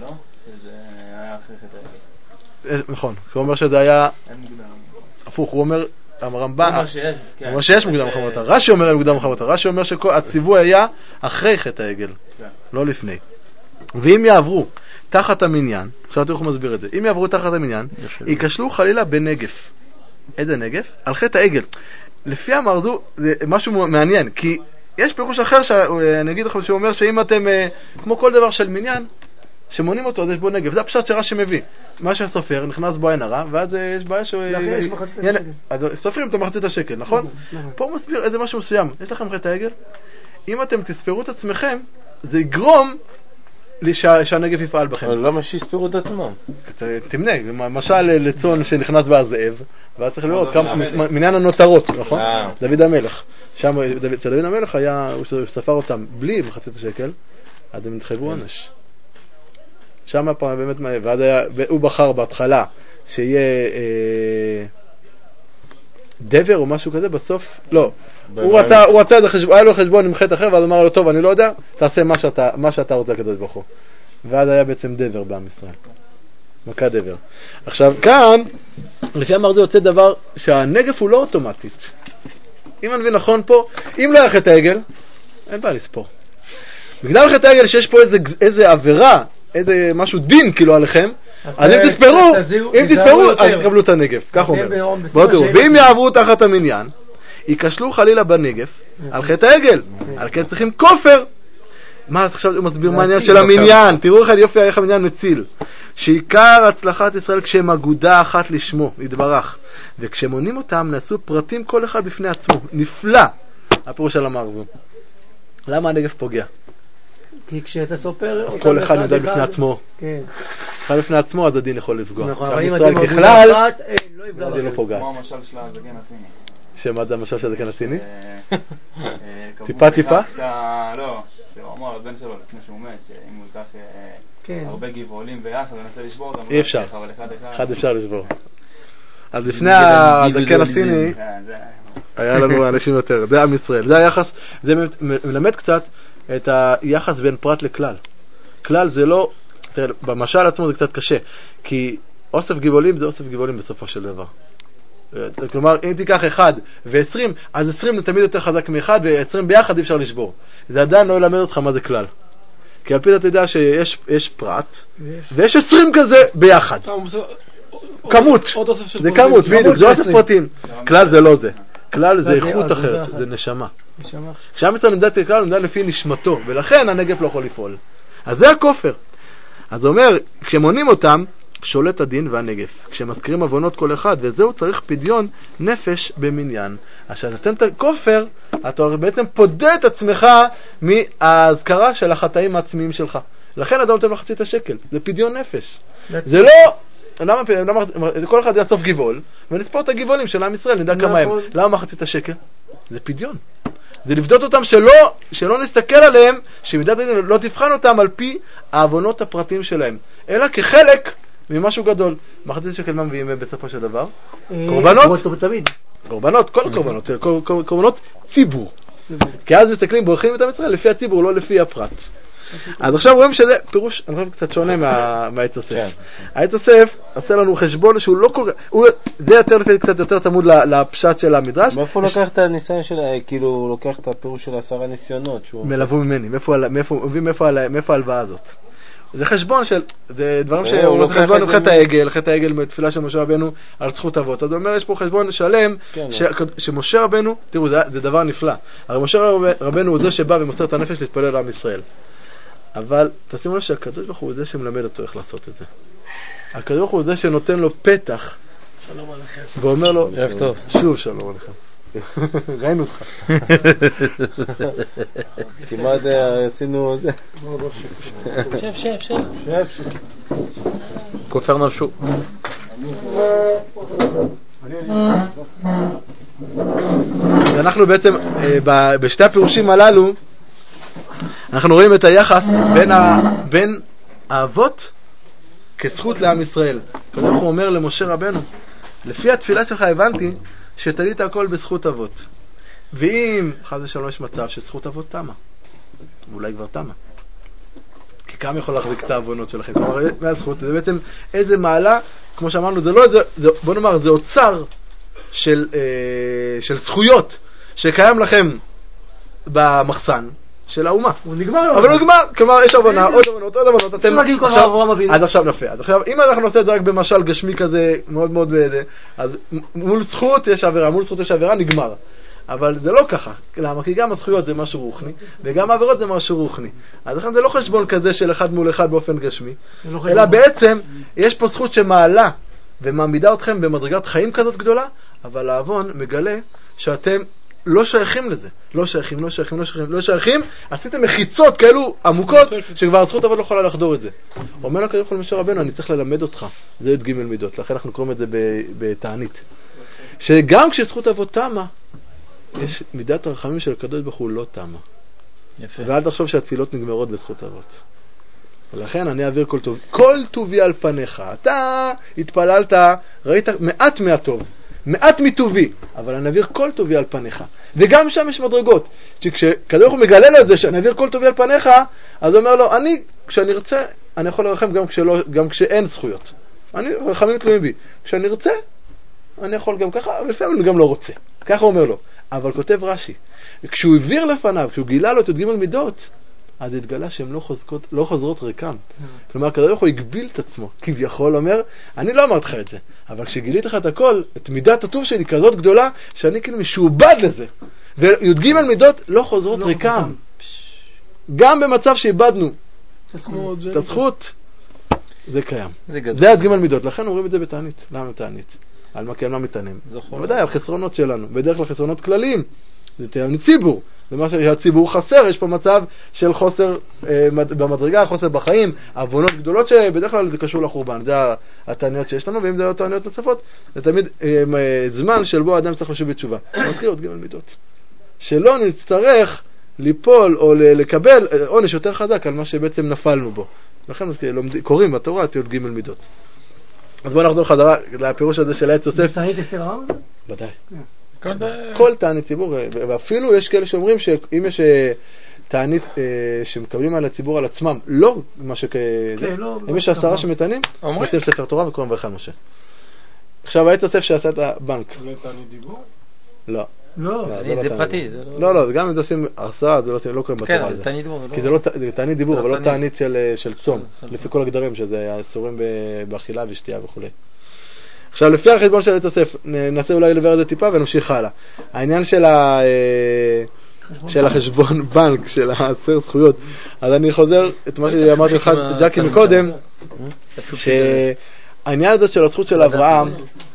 [SPEAKER 1] נכון, הוא אומר שזה היה... הפוך, הוא אומר, הרמב"ם... הוא אומר שיש מוקדם אחר מותר. רש"י אומר מוקדם אחר מותר. רש"י אומר שהציווי היה אחרי חטא העגל, לא לפני. ואם יעברו תחת המניין, עכשיו תראו איך הוא מסביר את זה, אם יעברו תחת המניין, ייכשלו חלילה בנגף. איזה נגף? על חטא העגל. לפי המארזו, זה משהו מעניין, כי יש פירוש אחר, שאני אגיד לכם, שהוא אומר שאם אתם, כמו כל דבר של מניין, שמונים אותו, אז יש בו נגף. זה הפשט שרש"י מביא. מה שהסופר, נכנס בו עין הרע, ואז יש בעיה שהוא... אז סופרים את מחצית השקל, נכון? פה הוא מסביר איזה משהו מסוים. יש לכם חטא העגל? אם אתם תספרו את עצמכם, זה יגרום שהנגף יפעל בכם.
[SPEAKER 4] אבל למה שיספרו את עצמם?
[SPEAKER 1] תמנה, למשל לצון שנכנס בהזאב, ואז צריך לראות מניין הנותרות, נכון? דוד המלך. שם, אצל דוד המלך היה, הוא ספר אותם בלי מחצית השקל, אז הם התחייבו עונש. שם פעם באמת, ועד היה, הוא בחר בהתחלה שיהיה דבר או משהו כזה, בסוף, לא. הוא רצה, הוא רצה איזה חשבון, היה לו חשבון עם חטא אחר, ואז אמר לו, טוב, אני לא יודע, תעשה מה שאתה, מה שאתה רוצה הקדוש ברוך הוא. ואז היה בעצם דבר בעם ישראל. מכה דבר. עכשיו, כאן, לפי המארזו יוצא דבר שהנגף הוא לא אוטומטית. אם אני מבין נכון פה, אם לא היה חטא העגל, אין בעיה לספור. בגלל חטא העגל שיש פה איזה, איזה עבירה, איזה משהו דין כאילו עליכם, אז אם תספרו, אם תספרו, אז תקבלו את הנגף. כך אומר. בואו תראו, ואם יעברו תחת המניין, ייכשלו חלילה בנגף על חטא העגל. על כן צריכים כופר. מה, עכשיו הוא מסביר מה העניין של המניין. תראו איך יופי איך המניין מציל. שעיקר הצלחת ישראל כשהם אגודה אחת לשמו, יתברך. וכשמונים אותם נעשו פרטים כל אחד בפני עצמו. נפלא הפירוש על המארזו. למה הנגף פוגע?
[SPEAKER 3] כי כשאתה סופר...
[SPEAKER 1] כל אחד נדע בפני עצמו. כן. אחד בפני עצמו, אז הדין יכול לפגוע.
[SPEAKER 3] נכון, אבל אם אתם בכלל, לא יפגע.
[SPEAKER 1] הדין לא פוגע.
[SPEAKER 5] כמו המשל של הזקן הסיני.
[SPEAKER 1] שמה זה המשל של הזקן הסיני? טיפה טיפה?
[SPEAKER 5] לא, שהוא אמר לבן שלו לפני שהוא מת, שאם הוא ייקח הרבה גבעולים ויחד ונסה לשבור אותם,
[SPEAKER 1] אי אפשר. אחד אפשר לשבור. אז לפני הזקן הסיני, היה לנו אנשים יותר. זה עם ישראל. זה היחס, זה מלמד קצת את היחס בין פרט לכלל. כלל זה לא, תראה, במשל עצמו זה קצת קשה, כי אוסף גבעולים זה אוסף גבעולים בסופו של דבר. כלומר, אם תיקח אחד ועשרים, אז עשרים תמיד יותר חזק מאחד, ועשרים ביחד אי אפשר לשבור. זה עדיין לא ילמד אותך מה זה כלל. כי על פי אתה יודע שיש יש פרט, ויש עשרים כזה ביחד. כמות, זה כמות, בדיוק, זה אוסף פרטים. כלל זה לא זה. כלל זה איכות אחרת, זה נשמה. כשעם ישראל נמדד כלל, נמדד לפי נשמתו, ולכן הנגף לא יכול לפעול. אז זה הכופר. אז הוא אומר, כשמונים אותם, שולט הדין והנגף. כשמזכירים עוונות כל אחד, וזהו צריך פדיון נפש במניין. אז כשאתה נותן את הכופר, אתה בעצם פודה את עצמך מההזכרה של החטאים העצמיים שלך. לכן אדם נותן מחצית השקל. זה פדיון נפש. זה לא... למה, למה, כל אחד יאסוף גיבול, ונספור את הגיבולים של עם ישראל, נדע כמה הם. למה מחצית השקל? זה פדיון. זה לבדות אותם שלא, שלא נסתכל עליהם, שמידת הדין לא תבחן אותם על פי העוונות הפרטיים שלהם, אלא כחלק ממשהו גדול. מחצית שקל מה מביאים בסופו של דבר? קורבנות. קורבנות, כל קורבנות, קורבנות ציבור. כי אז מסתכלים, בורחים את עם ישראל לפי הציבור, לא לפי הפרט. אז עכשיו רואים שזה פירוש, אני חושב קצת שונה מהעץ יוסף. העץ יוסף עושה לנו חשבון שהוא לא כל כך, זה יותר לפי קצת יותר צמוד לפשט של המדרש.
[SPEAKER 2] מאיפה הוא לוקח את הניסיון של, כאילו הוא לוקח את הפירוש של עשרה ניסיונות?
[SPEAKER 1] מלוו ממני, מאיפה ההלוואה הזאת? זה חשבון של, זה דברים שהוא לא חשבון עם חטא העגל, חטא העגל מתפילה של משה רבנו על זכות אבות. אז הוא אומר, יש פה חשבון שלם שמשה רבנו, תראו, זה דבר נפלא. הרי משה רבנו הוא זה שבא ומוסר את הנפש להתפלל לעם ישראל. אבל תשימו לב שהקדוש ברוך הוא זה שמלמד אותו איך לעשות את זה. הקדוש ברוך הוא זה שנותן לו פתח ואומר לו שוב שלום עליכם. ראינו אותך.
[SPEAKER 2] כמעט עשינו זה. שף שף שף כופר נפשו.
[SPEAKER 1] אנחנו בעצם בשתי הפירושים הללו אנחנו רואים את היחס בין, ה... בין האבות כזכות לעם ישראל. כדי הוא אומר למשה רבנו, לפי התפילה שלך הבנתי שתלית הכל בזכות אבות. ואם חס ושלום יש מצב שזכות אבות תמה, ואולי כבר תמה. כי כמה יכול להחזיק את העוונות שלכם? כלומר, מהזכות, זה בעצם איזה מעלה, כמו שאמרנו, זה לא איזה, זה, בוא נאמר, זה אוצר של, אה, של זכויות שקיים לכם במחסן. של האומה.
[SPEAKER 3] הוא נגמר לו.
[SPEAKER 1] אבל הוא נגמר, כלומר יש הבנה, עוד הבנות, עוד הבנות, אתם עד עכשיו נפה. אז עכשיו, אם אנחנו נעשה את זה רק במשל גשמי כזה, מאוד מאוד בזה, אז מול זכות יש עבירה, מול זכות יש עבירה, נגמר. אבל זה לא ככה. למה? כי גם הזכויות זה משהו רוחני, וגם העבירות זה משהו רוחני. אז לכן זה לא חשבון כזה של אחד מול אחד באופן גשמי, אלא בעצם יש פה זכות שמעלה ומעמידה אתכם במדרגת חיים כזאת גדולה, אבל העוון מגלה שאתם לא שייכים לזה. לא שייכים, לא שייכים, לא שייכים, לא שייכים. עשיתם מחיצות כאלו עמוקות שכבר הזכות אבל לא יכולה לחדור את זה. אומר לו כדאי כל משה רבנו, אני צריך ללמד אותך. זה י' ג' מידות. לכן אנחנו קוראים את זה בתענית. שגם כשזכות אבות תמה, יש מידת הרחמים של הקדוש ברוך הוא לא תמה. יפה. ואל תחשוב שהתפילות נגמרות בזכות אבות. ולכן אני אעביר כל טוב. כל טובי על פניך. אתה התפללת, ראית מעט מהטוב. מעט מטובי, אבל אני אעביר כל טובי על פניך. וגם שם יש מדרגות. כשקדוש הוא מגלה לו את זה, שאני אעביר כל טובי על פניך, אז הוא אומר לו, אני, כשאני ארצה, אני יכול לרחם גם, כשלא, גם כשאין זכויות. אני, רחמים תלויים בי. כשאני ארצה, אני יכול גם ככה, ולפעמים אני גם לא רוצה. ככה הוא אומר לו. אבל כותב רש"י, כשהוא העביר לפניו, כשהוא גילה לו את י"ג מידות, אז התגלה שהן לא חוזרות, לא חוזרות ריקם. כלומר, הקדוש הוא הגביל את עצמו. כביכול אומר, אני לא אמרתי לך את זה, אבל כשגילית לך את הכל, את מידת הטוב שלי כזאת גדולה, שאני כאילו משועבד לזה. וי"ג מידות לא חוזרות לא ריקם. חוזר. גם במצב שאיבדנו את הזכות, זה קיים. זה, זה י"ג מידות. לכן אומרים את זה בתענית. למה בתענית? על מה כן, מה מתענים? בוודאי, על חסרונות שלנו. בדרך כלל חסרונות כלליים. זה תענית ציבור. זה מה שהציבור חסר, יש פה מצב של חוסר אה, במדרגה, חוסר בחיים, עוונות גדולות שבדרך כלל זה קשור לחורבן. זה התעניות שיש לנו, ואם זה לא תעניות נוספות, זה תמיד אה, אה, זמן של בו האדם צריך לשוב בתשובה. מזכיר עוד ג' מידות. שלא נצטרך ליפול או לקבל עונש יותר חזק על מה שבעצם נפלנו בו. לכן מזכיר, לומד, קוראים בתורה את י"ג מידות. אז בואו נחזור חזרה לפירוש הזה של העץ יוסף.
[SPEAKER 3] תענית אסתר הרב?
[SPEAKER 1] ודאי. כל תענית ציבור, ואפילו יש כאלה שאומרים שאם יש תענית שמקבלים על הציבור על עצמם, לא מה שכ... אם יש עשרה שמתענים, מוצאים ספר תורה וקוראים ברך על משה. עכשיו העץ יוסף שעשה את הבנק.
[SPEAKER 3] לא תענית דיבור?
[SPEAKER 1] לא.
[SPEAKER 3] לא,
[SPEAKER 2] זה פרטי.
[SPEAKER 1] לא, לא, זה גם אם עושים עשרה, זה לא קוראים בתורה.
[SPEAKER 2] כן, זה תענית דיבור.
[SPEAKER 1] כי זה תענית דיבור, אבל לא תענית של צום, לפי כל הגדרים, שזה אסורים באכילה ושתייה וכו'. עכשיו, לפי החשבון של יוסף, ננסה אולי לבר את זה טיפה ונמשיך הלאה. העניין של, ה... של החשבון בנק, של העשר זכויות, אז אני חוזר את מה שאמרתי לך, ג'קי מקודם, העניין הזה של הזכות של אברהם,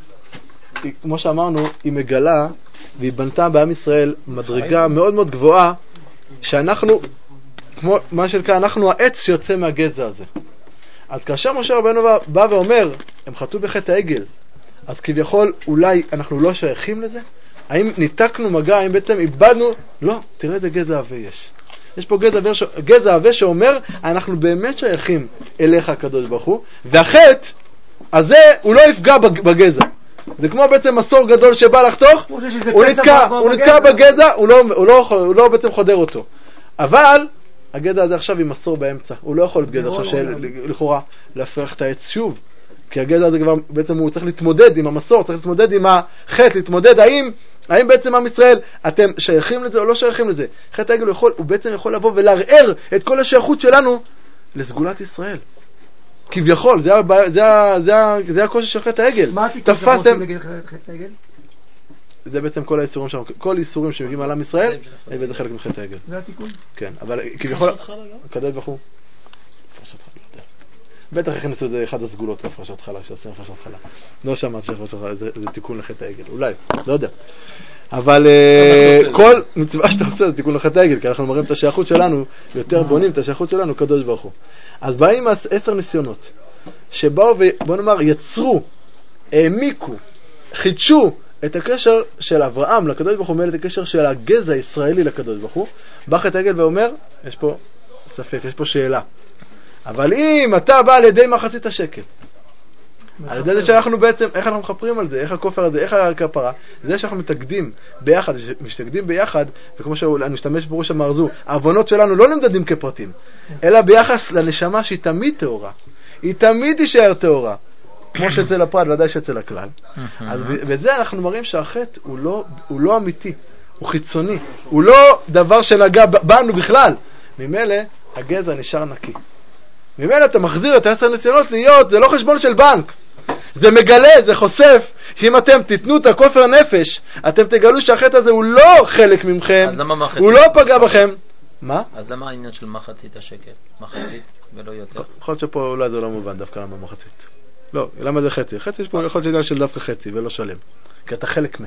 [SPEAKER 1] כמו שאמרנו, היא מגלה והיא בנתה בעם ישראל מדרגה מאוד מאוד גבוהה, שאנחנו, כמו מה שנקרא, אנחנו העץ שיוצא מהגזע הזה. אז כאשר משה רבנו בא ואומר, הם חטאו בחטא העגל, אז כביכול אולי אנחנו לא שייכים לזה? האם ניתקנו מגע, האם בעצם איבדנו? לא, תראה איזה גזע עבה יש. יש פה גזע, גזע עבה שאומר, אנחנו באמת שייכים אליך הקדוש ברוך הוא, והחטא הזה הוא לא יפגע בגזע. זה כמו בעצם מסור גדול שבא לחתוך, הוא נתקע, הוא נתקע בגזע, הוא לא, הוא לא, הוא לא בעצם חודר אותו. אבל הגזע הזה עכשיו עם מסור באמצע, הוא לא יכול להיות גזע עכשיו שלכאורה להפך את העץ שוב, כי הגזע הזה כבר בעצם הוא צריך להתמודד עם המסור, צריך להתמודד עם החטא, להתמודד האם, האם בעצם עם ישראל אתם שייכים לזה או לא שייכים לזה. חטא העגל הוא, יכול, הוא בעצם יכול לבוא ולערער את כל השייכות שלנו לסגולת ישראל. כביכול, זה, זה, זה, זה הקושי של חטא העגל.
[SPEAKER 3] מה התיקון שאנחנו רוצים להגיד חטא העגל?
[SPEAKER 1] זה בעצם כל האיסורים שלנו, כל איסורים שמגיעים על עם ישראל, זה חלק מחטא העגל.
[SPEAKER 3] זה התיקון? כן,
[SPEAKER 1] אבל כביכול, כדאי וכו'. הפרשת חלה, בטח הכניסו את זה אחד הסגולות להפרשת חלה, שעושים הפרשת חלה. לא שמעת שהפרשת חלה, זה תיקון לחטא העגל, אולי, לא יודע. אבל כל מצווה שאתה עושה זה תיקון לחטא העגל, כי אנחנו מראים את השייכות שלנו, יותר בונים את השייכות שלנו, קדוש ברוך הוא. אז באים עשר ניסיונות, שבאו ובוא נאמר, יצרו, העמיקו, חידשו את הקשר של אברהם לקדוש ברוך הוא, את הקשר של הגזע הישראלי לקדוש ברוך הוא, בא חטא העגל ואומר, יש פה ספק, יש פה שאלה. אבל אם אתה בא על ידי מחצית השקל, על ידי זה שאנחנו בעצם, איך אנחנו מחפרים על זה, איך הכופר הזה, איך הכפרה, זה שאנחנו מתאגדים ביחד, משתגדים ביחד, וכמו שאני משתמש בראש המרזו, העוונות שלנו לא נמדדים כפרטים, אלא ביחס לנשמה שהיא תמיד תאורה, היא תמיד תישאר תאורה, כמו שאצל הפרט, ודאי שאצל הכלל. אז בזה אנחנו מראים שהחטא הוא לא, הוא לא אמיתי, הוא חיצוני, הוא לא דבר שנגע בנו בכלל. ממילא הגזע נשאר נקי. ממילא אתה מחזיר את העשר ניסיונות להיות, זה לא חשבון של בנק. זה מגלה, זה חושף, שאם אתם תיתנו את הכופר נפש, אתם תגלו שהחטא הזה הוא לא חלק ממכם, הוא לא פגע בכם. מה?
[SPEAKER 2] אז למה העניין של מחצית השקל? מחצית ולא יותר?
[SPEAKER 1] יכול להיות שפה אולי זה לא מובן דווקא למה מחצית. לא, למה זה חצי? חצי יש פה יכול להיות שעניין של דווקא חצי ולא שלם. כי אתה חלק מה.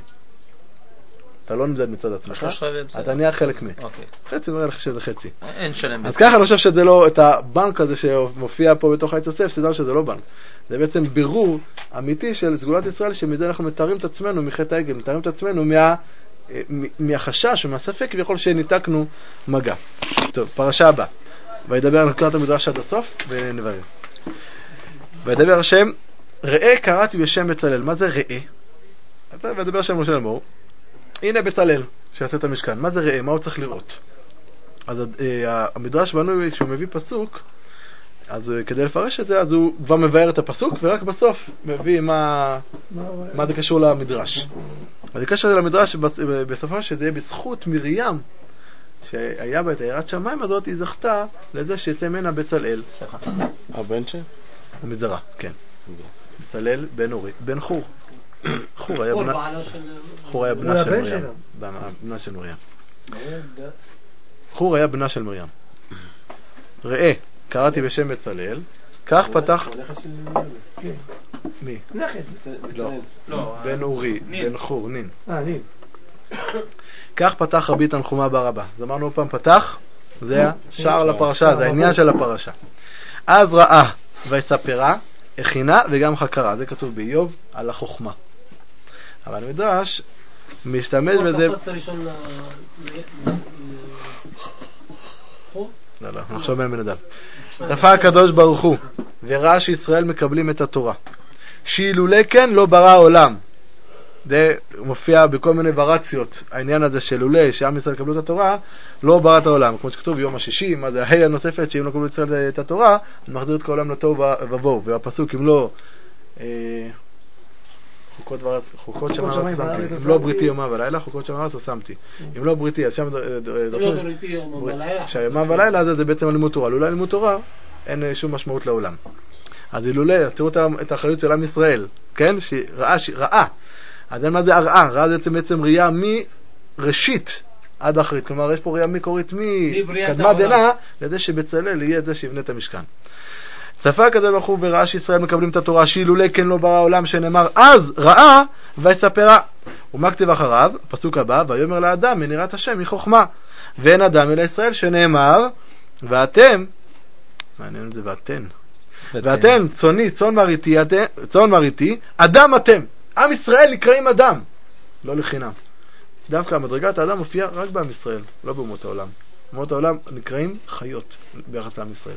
[SPEAKER 1] אתה לא נמדד מצד עצמך, אתה נהיה חלק מה. חצי נראה לך שזה חצי.
[SPEAKER 2] אין שלם.
[SPEAKER 1] אז ככה אני חושב שזה לא, את הבנק הזה שמופיע פה בתוך העץ יוסף, סדר שזה לא בנק. זה בעצם בירור אמיתי של סגולת ישראל, שמזה אנחנו מתארים את עצמנו מחטא העגל, מתארים את עצמנו מה, מהחשש ומהספק, ויכול שניתקנו מגע. טוב, פרשה הבאה. וידבר על קראת המדרש עד הסוף, ונברר. וידבר השם, ראה קראתי בשם בצלאל. מה זה ראה? וידבר השם משה לאמור, הנה בצלאל שיעשה את המשכן. מה זה ראה? מה הוא צריך לראות? אז המדרש בנוי, כשהוא מביא פסוק, אז כדי לפרש את זה, אז הוא כבר מבאר את הפסוק, ורק בסוף מביא מה, מה זה קשור למדרש. אז זה קשר למדרש בסופו שזה יהיה בזכות מרים, שהיה בה את העירת שמיים הזאת, היא זכתה לזה שיצא ממנה בצלאל.
[SPEAKER 4] הבן ש?
[SPEAKER 1] מזרע, כן. בצלאל בן אורי, בן חור. חור היה בנה, חור היה בנה של מרים. בנה של מרים. חור היה בנה של מרים. ראה, קראתי בשם בצלאל, כך פתח... מי?
[SPEAKER 3] נכד.
[SPEAKER 1] לא, בן אורי, בן חור, נין. אה, נין. כך פתח רבי תנחומה ברבה. אז אמרנו פעם פתח, זה השער לפרשה, זה העניין של הפרשה. אז ראה ויספרה, הכינה וגם חקרה. זה כתוב באיוב על החוכמה. אבל המדרש משתמש בזה... לא, לא, נחשוב בן בן אדם. צפה הקדוש ברוך הוא וראה שישראל מקבלים את התורה, שאילולא כן לא ברא העולם. זה מופיע בכל מיני וריאציות, העניין הזה של לולא שעם ישראל קבלו את התורה לא ברא את העולם, כמו שכתוב יום השישי, מה זה ההי הנוספת שאם לא קבלו ישראל את התורה מחזיר את כל העולם לתוהו ובוהו. והפסוק אם לא חוקות שמר ארץ שמתי, אם לא בריתי יומם ולילה חוקות שמר ארץ שמתי, אם לא בריתי אז שם יומם ולילה זה בעצם לימוד תורה. לולא לימוד תורה אין שום משמעות לעולם. אז לולא, תראו את האחריות של עם ישראל, כן? שראה, אז אין מה זה הרעה, רעה זה בעצם, בעצם ראייה מראשית עד אחרית, כלומר יש פה ראייה מקורית מקדמה דנה, לזה שבצלאל יהיה את זה שיבנה את המשכן. ספק הקדוש ברוך הוא וראה שישראל מקבלים את התורה שאילולא כן לא ברא העולם, שנאמר אז ראה ויספרה. ומה כתב אחריו? הפסוק הבא, ויאמר לאדם אין יראת השם מחוכמה ואין אדם אלא ישראל, שנאמר ואתם, מעניין את זה, ואתן ואתן צוני צאן מרעיתי, צאן מרעיתי, אדם אתם. עם ישראל נקראים אדם, לא לחינם. דווקא מדרגת האדם מופיעה רק בעם ישראל, לא באומות העולם. אומות העולם נקראים חיות ביחס לעם ישראל.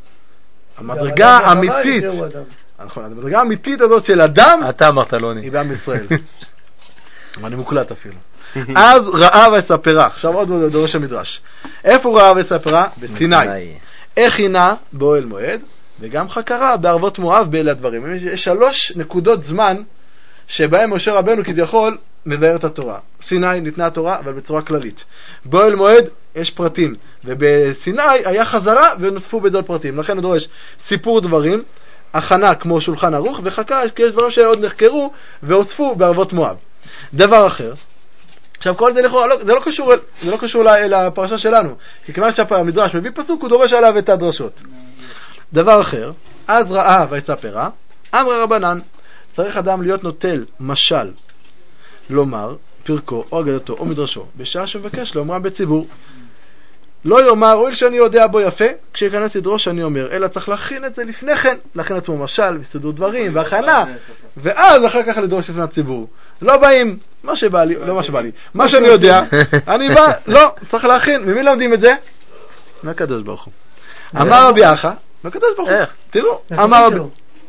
[SPEAKER 1] המדרגה האמיתית, נכון, המדרגה האמיתית הזאת של אדם,
[SPEAKER 2] אתה אמרת לא אני,
[SPEAKER 1] היא בעם ישראל. אני מוקלט אפילו. אז ראה ויספרה. עכשיו עוד דורש המדרש. איפה ראה ויספרה? בסיני. איך הינה? באוהל מועד, וגם חקרה בערבות מואב, באלה הדברים. יש שלוש נקודות זמן שבהם משה רבנו כביכול מבאר את התורה. סיני ניתנה התורה, אבל בצורה כללית. באוהל מועד יש פרטים, ובסיני היה חזרה ונוספו בדול פרטים. לכן דורש סיפור דברים, הכנה כמו שולחן ערוך, וחכה כי יש דברים שעוד נחקרו והוספו בערבות מואב. דבר אחר, עכשיו כל זה לכאורה, זה לא קשור, זה לא קשור לפרשה שלנו, כי כיוון שהמדרש מביא פסוק, הוא דורש עליו את הדרשות. דבר אחר, אז ראה ויספרה, אמרה רבנן, צריך אדם להיות נוטל משל, לומר פרקו או אגדתו או מדרשו, בשעה שמבקש לאומרם בציבור. לא יאמר, אוהל שאני יודע בו יפה, כשיכנס לדרוש אני אומר, אלא צריך להכין את זה לפני כן, להכין עצמו משל וסידור דברים והכנה, ואז אחר כך לדרוש לפני הציבור. לא באים, מה שבא לי, לא מה שבא לי, מה שאני יודע, אני בא, לא, צריך להכין. ממי לומדים את זה? מהקדוש ברוך הוא. אמר רבי אחא, מהקדוש ברוך הוא. תראו, אמר רבי,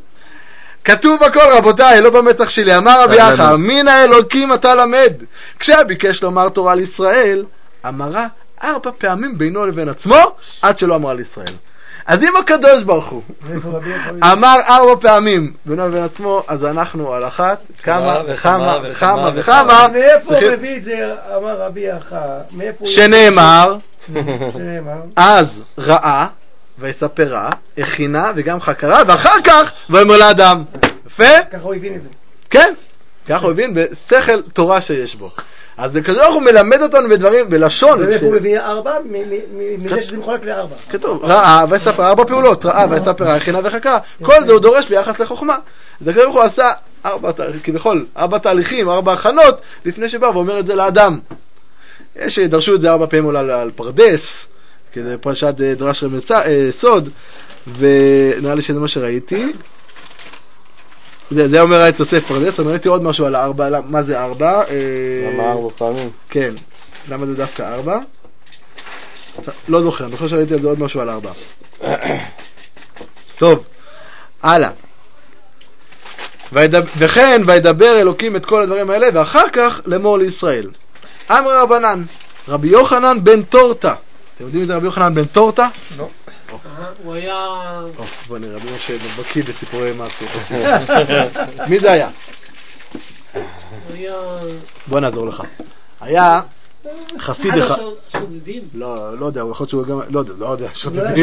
[SPEAKER 1] כתוב הכל רבותיי, לא במצח שלי. אמר רבי אחא, מן האלוקים אתה למד. כשביקש לומר תורה לישראל, אמרה ארבע פעמים בינו לבין עצמו, עד שלא אמרה לישראל. אז אם הקדוש ברוך הוא אמר ארבע פעמים בינו לבין עצמו, אז אנחנו על אחת כמה וכמה וכמה וכמה.
[SPEAKER 3] מאיפה מביא את זה? אמר רבי אחא,
[SPEAKER 1] שנאמר אז ראה ויספרה, הכינה וגם חקרה, ואחר כך ויאמר לאדם. יפה?
[SPEAKER 3] ככה הוא הבין את זה.
[SPEAKER 1] כן, ככה הוא הבין בשכל תורה שיש בו. אז זה כזה הוא מלמד אותנו בדברים, בלשון.
[SPEAKER 3] ואיפה הוא מביא ארבע? מזה שזה מחולק לארבע.
[SPEAKER 1] כתוב, ראה ויספרה, ארבע פעולות, ראה ויספרה, הכינה וחקרה. כל זה הוא דורש ביחס לחוכמה. זה כזה הוא עשה ארבע, כבכל, ארבע תהליכים, ארבע הכנות, לפני שבא ואומר את זה לאדם. יש שדרשו את זה ארבע פעמים אולי על פרדס, כי זה פרשת דרש רמסה, סוד, ונראה לי שזה מה שראיתי. זה, זה אומר את יוסף פרדס, אני ראיתי עוד משהו על הארבע, מה זה ארבע?
[SPEAKER 4] למה ארבע פעמים?
[SPEAKER 1] כן, למה זה דווקא ארבע? לא זוכר, אני חושב שראיתי על זה עוד משהו על ארבע. טוב, הלאה. וכן, וידבר אלוקים את כל הדברים האלה, ואחר כך לאמור לישראל. אמר רבנן, רבי יוחנן בן תורתה. אתם יודעים איזה רבי יוחנן בן תורתה?
[SPEAKER 2] לא.
[SPEAKER 3] הוא היה...
[SPEAKER 1] בוא נראה, רבי יוחנן בקיא בסיפורי מעשי. מי זה היה? בוא נעזור לך. היה חסיד אחד.
[SPEAKER 3] שודדים?
[SPEAKER 1] לא, לא יודע, הוא יכול שהוא גם... לא יודע, לא יודע, שודדים.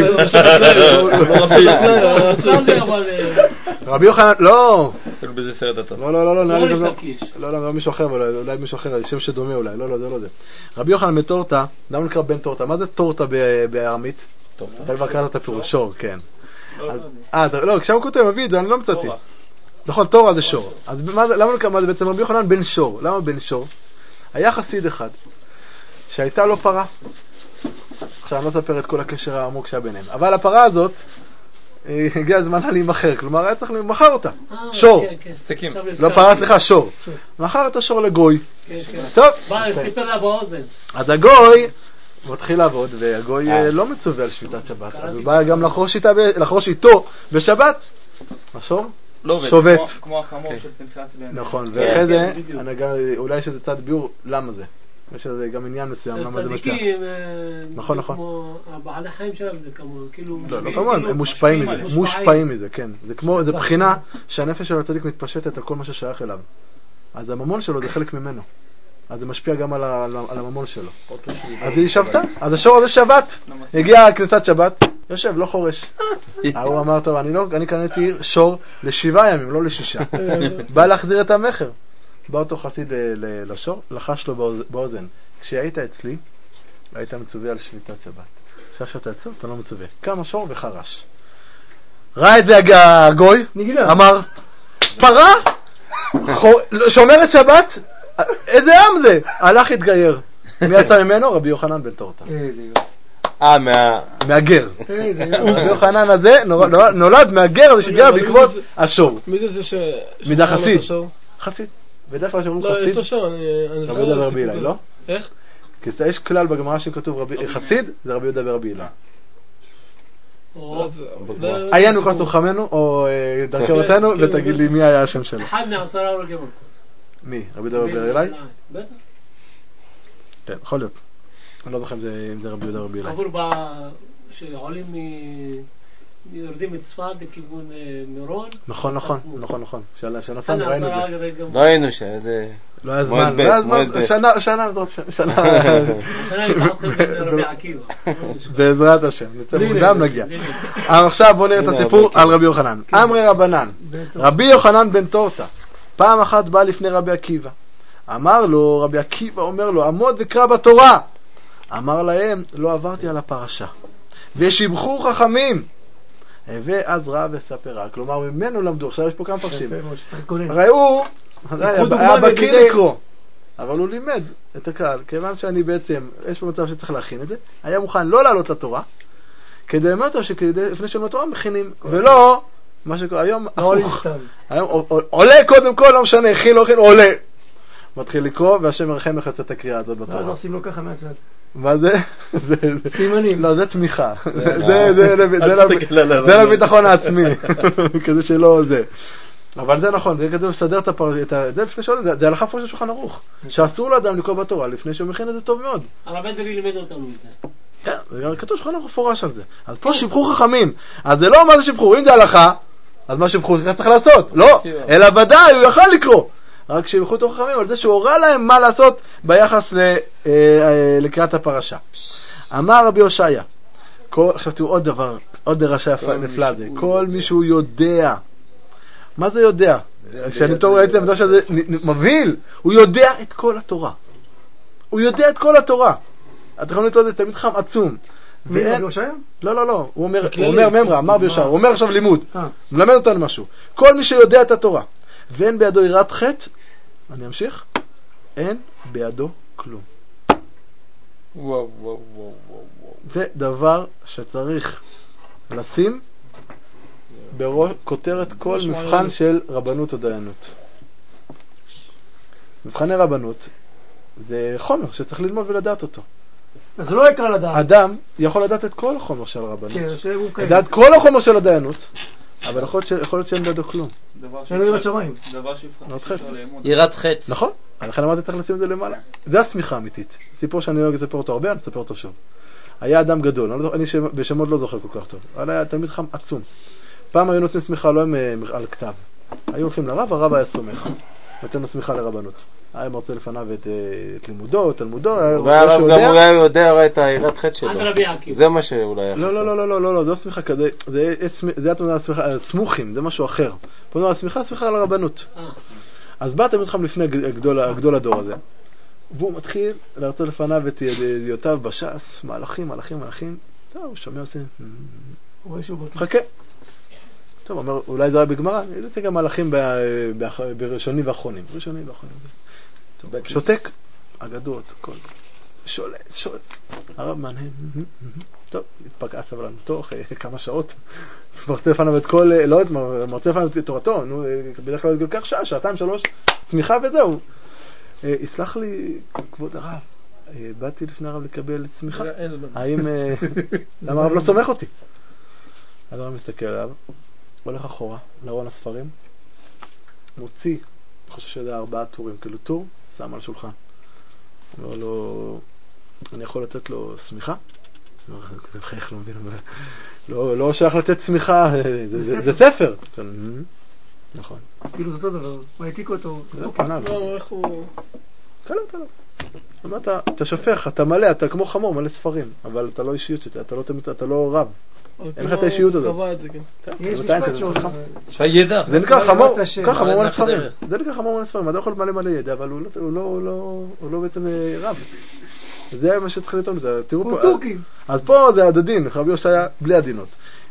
[SPEAKER 1] רבי יוחנן, לא.
[SPEAKER 2] בזה סרט אתה.
[SPEAKER 1] לא, לא, לא, לא, לא, לא, לא, מישהו אחר, אולי מישהו אחר, שם שדומה אולי, לא, לא, זה לא זה. רבי יוחנן בן תורתה, למה נקרא בן תורתה? מה זה תורתה בארמית? אתה כבר קראת את הפירוש, שור, כן. אה, לא, כשהוא כותב, מביא את זה, אני לא מצאתי. נכון, תורה זה שור. אז למה נקרא, מה זה בעצם רבי יוחנן בן שור? למה בן שור? היה חסיד אחד שהייתה לו פרה. עכשיו אני לא אספר את כל הקשר העמוק שהיה ביניהם, אבל הפרה הזאת הגיע הזמן להימחר, כלומר היה צריך למחר אותה. שור, לא פרה, סליחה, שור. מחר את השור לגוי. טוב, אז הגוי מתחיל לעבוד, והגוי לא מצווה על שביתת שבת, אז הוא בא גם לחרוש איתו בשבת. השור שובת,
[SPEAKER 5] כמו החמור של פנחס בן.
[SPEAKER 1] נכון, ואחרי זה אולי יש איזה צד ביור למה זה, יש איזה גם עניין מסוים למה זה משפיע. נכון, נכון,
[SPEAKER 3] כמו הבעלי חיים שלהם זה כמו כאילו
[SPEAKER 1] לא, לא כמובן, הם מושפעים מזה, מושפעים מזה, כן, זה כמו, זה בחינה שהנפש של הצדיק מתפשטת על כל מה ששייך אליו, אז הממון שלו זה חלק ממנו, אז זה משפיע גם על הממון שלו. אז היא שבתה, אז השור הזה שבת, הגיעה כניסת שבת, יושב, לא חורש. הוא אמר, טוב, אני קניתי שור לשבעה ימים, לא לשישה. בא להחזיר את המחר. בא אותו חסיד לשור, לחש לו באוזן. כשהיית אצלי, היית מצווה על שביתת שבת. עכשיו שאתה יצא, אתה לא מצווה. קם השור וחרש. ראה את זה הגוי, אמר, פרה, שומרת שבת, איזה עם זה? הלך התגייר. מי יצא ממנו? רבי יוחנן בן תורתא.
[SPEAKER 2] אה, מה...
[SPEAKER 1] מהגר. רבי יוחנן הזה נולד מהגר הזה שהגיע בעקבות השור.
[SPEAKER 6] מי זה זה ש...
[SPEAKER 1] מידה חסיד. חסיד. בדרך כלל שאומרים חסיד.
[SPEAKER 6] לא, יש לו שור, אני
[SPEAKER 1] רבי יהודה ורבי אילאי, לא?
[SPEAKER 6] איך?
[SPEAKER 1] כי יש כלל בגמרא שכתוב חסיד, זה רבי יהודה ורבי אילאי. עיינו כל תוחמנו, או דרכי אותנו, ותגיד לי מי היה השם שלו.
[SPEAKER 3] אחד מעשרה הורגי מלכות.
[SPEAKER 1] מי? רבי יהודה ורבי אילאי? בטח. כן, יכול להיות. אני לא זוכר אם זה רבי יהודה ורבי אילאי.
[SPEAKER 3] עבור שעולים יורדים מצפת לכיוון מירון.
[SPEAKER 1] נכון, נכון, נכון, נכון. שנסענו ראינו את זה.
[SPEAKER 2] לא היינו שזה...
[SPEAKER 1] לא היה זמן, לא היה זמן, שנה, שנה, שנה.
[SPEAKER 3] שנה נתחתכם לרבי עקיבא.
[SPEAKER 1] בעזרת השם, נצא מוקדם נגיע. עכשיו בואו נראה את הסיפור על רבי יוחנן. אמרי רבנן, רבי יוחנן בן תורתא, פעם אחת בא לפני רבי עקיבא. אמר לו, רבי עקיבא אומר לו, עמוד וקרא בתורה. אמר להם, לא עברתי על הפרשה. ושיבחו חכמים. ואז ראה וספרה. כלומר, ממנו למדו. עכשיו יש פה כמה פרשים. ראו, היה בקיא לקרוא. אבל הוא לימד את הקהל. כיוון שאני בעצם, יש פה מצב שצריך להכין את זה, היה מוכן לא לעלות לתורה, כדי ללמד אותו שלפני שלמד תורה מכינים. ולא, מה שקורה, היום, עולה קודם כל, לא משנה, הכין, לא הכין, עולה. מתחיל לקרוא, והשם ירחם לך את הקריאה הזאת בתורה.
[SPEAKER 3] ואז עושים לו ככה מהצד.
[SPEAKER 1] מה זה?
[SPEAKER 3] סימנים.
[SPEAKER 1] לא, זה תמיכה. זה לביטחון העצמי. כזה שלא זה. אבל זה נכון, זה כדי לסדר את הפרשה, זה לפני שעות, זה הלכה פרשה שולחן ערוך. שאסור לאדם לקרוא בתורה לפני שהוא מכין את זה טוב מאוד.
[SPEAKER 3] הרב אדרי לימד אותנו את זה.
[SPEAKER 1] כן, זה כתוב שולחן ערוך פורש על זה. אז פה שיבחו חכמים. אז זה לא מה זה שיבחו, אם זה הלכה, אז מה שיבחו זה צריך לעשות. לא, אלא ודאי, הוא יכל לקרוא. רק שיבחו אותו חכמים על זה שהוא הורה להם מה לעשות ביחס לקריאת הפרשה. אמר רבי הושעיה, עכשיו תראו עוד דבר, עוד דרשה נפלא זה, כל מישהו יודע. מה זה יודע? כשאני תור ראיתי למדע שזה מבהיל, הוא יודע את כל התורה. הוא יודע את כל התורה. אתם יכולים לתת את זה תמיד חם עצום.
[SPEAKER 3] מי רבי הושעיה?
[SPEAKER 1] לא, לא, לא. הוא אומר ממרה, אמר ביושעיה, הוא אומר עכשיו לימוד. מלמד אותנו משהו. כל מי שיודע את התורה. ואין בידו יראת חטא, אני אמשיך, אין בידו כלום.
[SPEAKER 2] וואו, וואו, וואו, וואו.
[SPEAKER 1] זה דבר שצריך לשים בראש כותרת כל מבחן של רבנות או דיינות. מבחני רבנות זה חומר שצריך ללמוד ולדעת אותו.
[SPEAKER 3] אז זה לא יקרה לדעת.
[SPEAKER 1] אדם יכול לדעת את כל החומר של הרבנות. לדעת כל החומר של הדיינות. אבל יכול להיות שאין בידו כלום.
[SPEAKER 3] אין לו יראת שמיים.
[SPEAKER 2] יראת חטא.
[SPEAKER 1] נכון, לכן אמרתי צריך לשים את זה למעלה. זה הסמיכה האמיתית. סיפור שאני אוהב לספר אותו הרבה, אני אספר אותו שוב. היה אדם גדול, אני בשמות לא זוכר כל כך טוב, אבל היה תלמיד חם עצום. פעם היו נותנים סמיכה לא על כתב. היו הולכים לרב, הרב היה סומך. נותן לו סמיכה לרבנות. היה מרצה לפניו את לימודו, תלמודו.
[SPEAKER 2] והרב גם אולי יודע את היראת חטא שלו. זה מה שאולי יחסר.
[SPEAKER 1] לא, לא, לא, לא, לא, זה סמיכה כזה, זה התמונה סמוכים, זה משהו אחר. פה נראה סמיכה, סמיכה על הרבנות. אז בא תמיד חם לפני גדול הדור הזה, והוא מתחיל להרצה לפניו את ידיעותיו בש"ס, מהלכים, מהלכים, מהלכים. טוב, הוא שומע עושה. חכה. טוב, אומר, אולי זה היה בגמרא, זה גם מהלכים בראשונים ואחרונים. ראשונים ואחרונים. שותק, אגדות, הכל. שולט, שולט. הרב מנהל. טוב, התפקעה סבלנותו אחרי כמה שעות. מרצה לפניו את כל, לא יודעת, מרצה לפניו את תורתו, נו, בדרך כלל כל כך שעה, שעתיים, שלוש, צמיחה וזהו. יסלח לי, כבוד הרב, באתי לפני הרב לקבל צמיחה. האם, למה הרב לא סומך אותי? אז הרב מסתכל עליו, הולך אחורה, לארון הספרים, מוציא, אני חושב שזה ארבעה טורים, כאילו טור, שם על שולחן. אומר לו, אני יכול לתת לו סמיכה? זה מחייך, לא מבין, אבל לא שייך לתת סמיכה, זה ספר. נכון.
[SPEAKER 3] כאילו זאת עוד, הוא העתיק אותו.
[SPEAKER 6] לא, איך הוא...
[SPEAKER 1] תלו, תלו. אמרת, אתה שופך, אתה מלא, אתה כמו חמור, מלא ספרים, אבל אתה לא אישיות שלי, אתה לא רב. אין לך את האישיות הזאת.
[SPEAKER 3] יש משפט שהוא
[SPEAKER 2] שהידע.
[SPEAKER 1] זה נקרא חמור, ככה חמור מלא ספרים. זה נקרא חמור מלא ספרים, אתה יכול מלא מלא ידע, אבל הוא לא בעצם רב. זה מה שצריך לטעון, תראו פה. אז פה זה הדדין, רבי הושעיה בלי עדינות.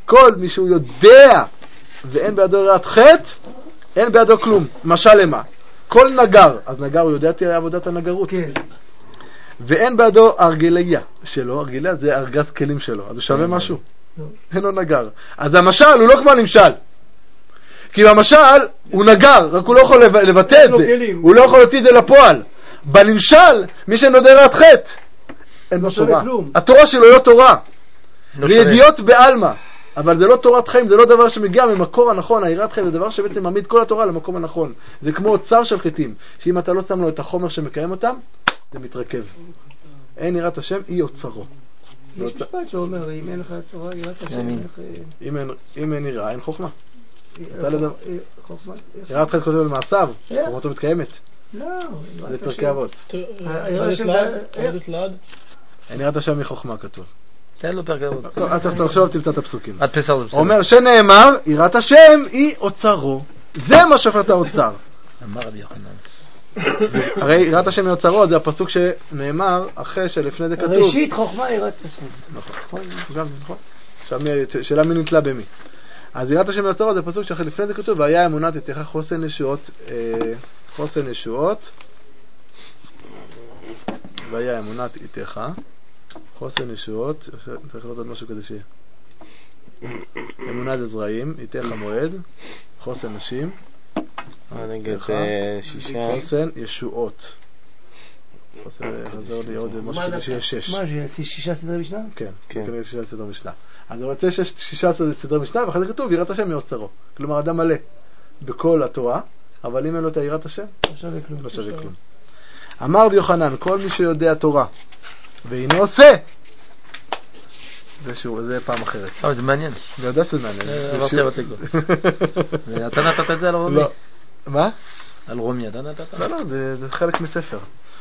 [SPEAKER 1] כל מי שהוא יודע ואין בידו יראת חטא, אין בידו כלום. משל למה? כל נגר, אז נגר הוא יודע תראה עבודת הנגרות. כן. ואין בידו ארגליה שלו, ארגליה זה ארגז כלים שלו, אז הוא שווה משהו? אין לו נגר. אז המשל הוא לא כמו הנמשל. כי המשל הוא נגר, רק הוא לא יכול לבטא את זה. הוא לא יכול להוציא את זה לפועל. בנמשל, מי שנודע יראת חטא, אין לו תורה. התורה שלו לא תורה. זה ידיעות בעלמא. אבל זה לא תורת חיים, זה לא דבר שמגיע ממקור הנכון. היראת חטא זה דבר שבעצם מעמיד כל התורה למקום הנכון. זה כמו אוצר של חטאים, שאם אתה לא שם לו את החומר שמקיים אותם, זה מתרכב. אין יראת השם, היא אוצרו.
[SPEAKER 3] יש משפט שאומר, אם אין לך תורה, יראת השם,
[SPEAKER 1] אם אין יראה, אין חוכמה. יראת חטא כותב למעשיו, חוכמתו מתקיימת.
[SPEAKER 3] לא,
[SPEAKER 1] זה פרקי אבות. אין יראת השם מחוכמה כתוב.
[SPEAKER 2] תן לו פרקי אבות.
[SPEAKER 1] טוב, אתה צריך לחשוב, תמצא את הפסוקים.
[SPEAKER 2] עד פסח זה בסדר.
[SPEAKER 1] אומר שנאמר, יראת השם היא אוצרו. זה מה שהופך את האוצר.
[SPEAKER 2] אמר רבי יוחנן.
[SPEAKER 1] הרי יראת השם היא אוצרו, זה הפסוק שנאמר אחרי שלפני זה כתוב.
[SPEAKER 3] ראשית חוכמה יראת השם.
[SPEAKER 1] נכון, גם נכון. עכשיו שאלה מי נתלה במי. אז יראת השם היא אוצרו, זה הפסוק שאחרי לפני זה כתוב, והיה אמונת איתך חוסן ישועות, חוסן ישועות, והיה אמונת איתך חוסן ישועות, צריך לראות עוד משהו כזה שיהיה. אמונת זרעים, איתך המועד, חוסן נשים, חוסן ישועות. חוסן, חזר לי עוד משהו כזה שיהיה שש.
[SPEAKER 3] מה, שישה סדרי משנה?
[SPEAKER 1] כן, כנראה שישה סדרי משנה. אז הוא רוצה שישה סדרי משנה, ואחרי זה כתוב, יראת השם מאוצרו. כלומר, אדם מלא בכל התורה, אבל אם אין לו את יראת השם, לא שווה כלום. אמר רבי יוחנן, כל מי שיודע תורה, והנה עושה, זה פעם אחרת.
[SPEAKER 2] אבל זה מעניין.
[SPEAKER 1] זה יודע שזה מעניין.
[SPEAKER 2] עברתי עברתי כבר. אתה נתת את זה על רומי?
[SPEAKER 1] מה?
[SPEAKER 2] על רומי, אתה נתת?
[SPEAKER 1] לא, לא, זה חלק מספר.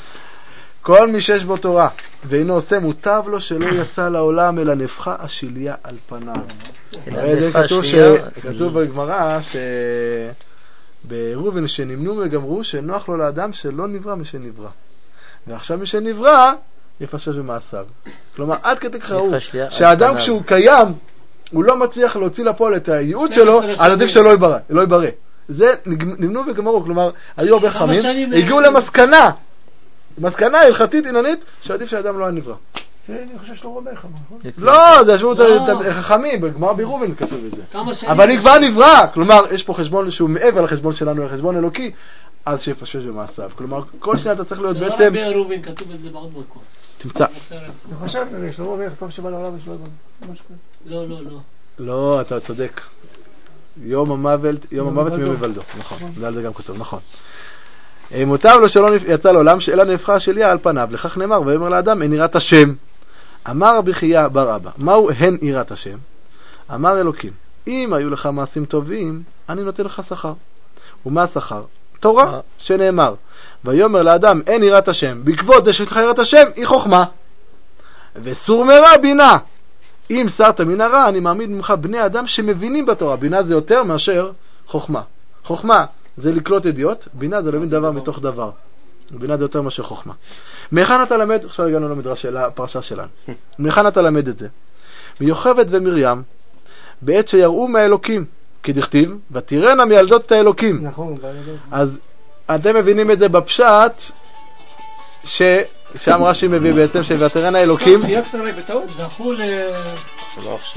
[SPEAKER 1] כל מי שיש בו תורה והנה עושה, מוטב לו שלא יצא לעולם אלא נפחה השיליה על פניו. זה כתוב בגמרא שבראובן שנמנו וגמרו שנוח לו לאדם שלא נברא משנברא, ועכשיו משנברא יפשש במעשיו. כלומר עד כדי כך ראו שהאדם כשהוא קיים הוא לא מצליח להוציא לפועל את הייעוד שלו, אז עדיף שלא ייברא. זה נמנו וגמרו. כלומר היו הרבה חכמים הגיעו למסקנה מסקנה הלכתית עיננית שעדיף שהאדם לא נברא.
[SPEAKER 3] אני חושב שלא רואה לך.
[SPEAKER 1] לא, זה ישבו את החכמים בגמרא בראובן כתוב את זה. אבל היא כבר נברא. כלומר יש פה חשבון שהוא מעבר לחשבון שלנו, חשבון אלוקי, אז שיפשש במעשיו. כלומר כל שנייה אתה צריך להיות בעצם.
[SPEAKER 7] זה לא בראובן כתוב את זה בעוד מקום.
[SPEAKER 1] תמצא.
[SPEAKER 3] אני חושב שלא רואה טוב שבא לעולם ושלא יבוא.
[SPEAKER 7] לא, לא, לא.
[SPEAKER 1] לא, אתה צודק. יום המוות, יום המוות מיום היוולדו. נכון, זה על זה גם כתוב, נכון. מוטב לו שלא יצא לעולם שאלה נהפכה השיליה על פניו, לכך נאמר ואומר לאדם אין יראת השם. אמר רבי חייא בר אבא, מהו הן יראת השם? אמר אלוקים, אם היו לך מעשים טובים אני נותן לך שכר. ומה השכר? תורה שנאמר ויאמר לאדם אין יראת השם, בעקבות זה שיש לך יראת השם היא חוכמה, וסור מרע בינה. אם סרת מן הרע אני מעמיד ממך בני אדם שמבינים בתורה. בינה זה יותר מאשר חוכמה. חוכמה זה לקלוט ידיעות, בינה זה להבין דבר מתוך דבר. בינה זה יותר מאשר חוכמה. מאיכן אתה למד, עכשיו הגענו למדרש של הפרשה שלנו, מאיכן אתה למד את זה? מיוכבד ומרים בעת שיראו מהאלוקים, כי דכתיב ותראינה מילדות את האלוקים.
[SPEAKER 3] נכון.
[SPEAKER 1] אז אתם מבינים את זה בפשט ש... שם רש"י מביא בעצם שוותראינה האלוקים
[SPEAKER 7] זכו ל...
[SPEAKER 2] לא עכשיו.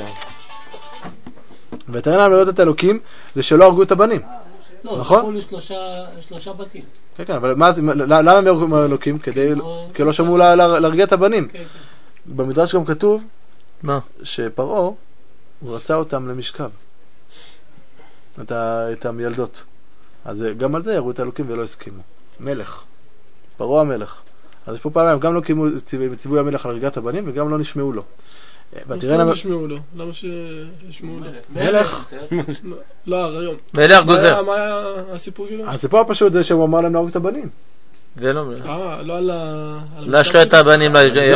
[SPEAKER 1] ותראינה מילדות את האלוקים זה שלא הרגו את הבנים.
[SPEAKER 7] לא, זכו לשלושה בתים.
[SPEAKER 1] כן, כן, אבל למה הם הרגו מהאלוקים? כדי לא שמעו להרגיע את הבנים. במדרש גם כתוב שפרעה הוא רצה אותם למשכב, את המילדות. אז גם על זה יראו את האלוקים ולא הסכימו. מלך, פרעה המלך. אז יש פה פעמים, גם לא קיימו ציווי המלך על הריגת הבנים וגם לא נשמעו לו.
[SPEAKER 6] למה נשמעו לו? למה שישמעו לו?
[SPEAKER 1] מלך?
[SPEAKER 6] לא, הרעיון.
[SPEAKER 2] מלך גוזר.
[SPEAKER 6] מה היה הסיפור שלו?
[SPEAKER 1] הסיפור הפשוט זה שהוא אמר להם להרוג את הבנים.
[SPEAKER 2] ולא
[SPEAKER 6] אה, לא על ה...
[SPEAKER 2] להשקע את הבנים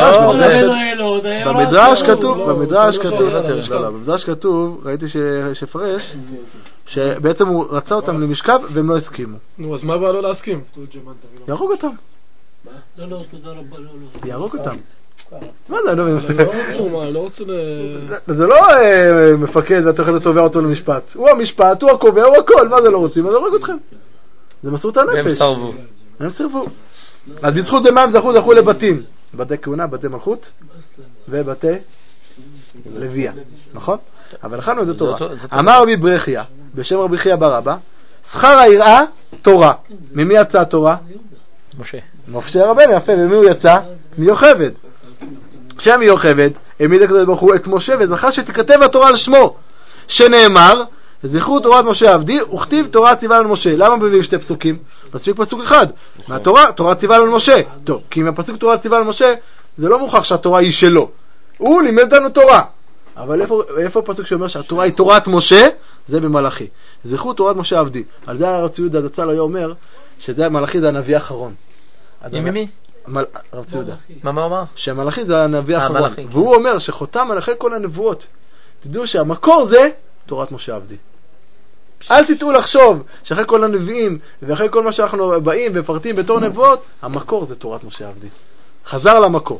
[SPEAKER 1] במדרש כתוב, במדרש כתוב, במדרש כתוב, ראיתי שפרש, שבעצם הוא רצה אותם למשכב והם לא הסכימו.
[SPEAKER 6] נו, אז מה בא לו להסכים?
[SPEAKER 1] יהרוג אותם.
[SPEAKER 7] לא, לא, תודה רבה, לא, לא.
[SPEAKER 1] יהרוג אותם. מה זה,
[SPEAKER 6] לא רצו, מה, לא רצו ל...
[SPEAKER 1] זה לא מפקד ואתה יכול לתובע אותו למשפט. הוא המשפט, הוא הקובע, הוא הכל, מה זה לא רוצים? אז הורג אתכם. זה מסורת הנפש.
[SPEAKER 2] והם סרבו.
[SPEAKER 1] הם סרבו. אז בזכות זה מה הם זכו? זכו לבתים. בתי כהונה, בתי מלכות ובתי לוויה. נכון? אבל לכנו את זה תורה. אמר רבי ברכיה, בשם רבי חייא בר אבא, שכר היראה תורה. ממי יצא התורה?
[SPEAKER 2] משה.
[SPEAKER 1] משה רבנו, יפה. ומי הוא יצא? מיוחבד. שם מיוחבד העמיד הקדוש ברוך הוא את משה וזכה שתיכתב התורה על שמו, שנאמר זכרו תורת משה עבדי וכתיב תורה ציווה לנו משה. למה מביאים שתי פסוקים? מספיק פסוק אחד מהתורה, תורה ציווה לנו משה. טוב, כי אם הפסוק תורה ציווה לנו משה זה לא מוכח שהתורה היא שלו, הוא לימד לנו תורה. אבל איפה, איפה הפסוק שאומר שהתורה היא תורת משה? זה במלאכי, זכרו תורת משה עבדי. על זה הרב צבי יהודה זצ"ל היה אומר שזה מלאכי, זה הנביא האחרון.
[SPEAKER 2] מי?
[SPEAKER 1] הרב צבי יהודה.
[SPEAKER 2] מה מה אמר?
[SPEAKER 1] שהמלאכי זה הנביא האחרון, והוא אומר שחותם על אחרי כל הנבואות. תדעו שהמקור זה תורת משה עבדי. אל תטעו לחשוב שאחרי כל הנביאים ואחרי כל מה שאנחנו באים ופרטים בתור נבואות, המקור זה תורת משה עבדי. חזר למקור.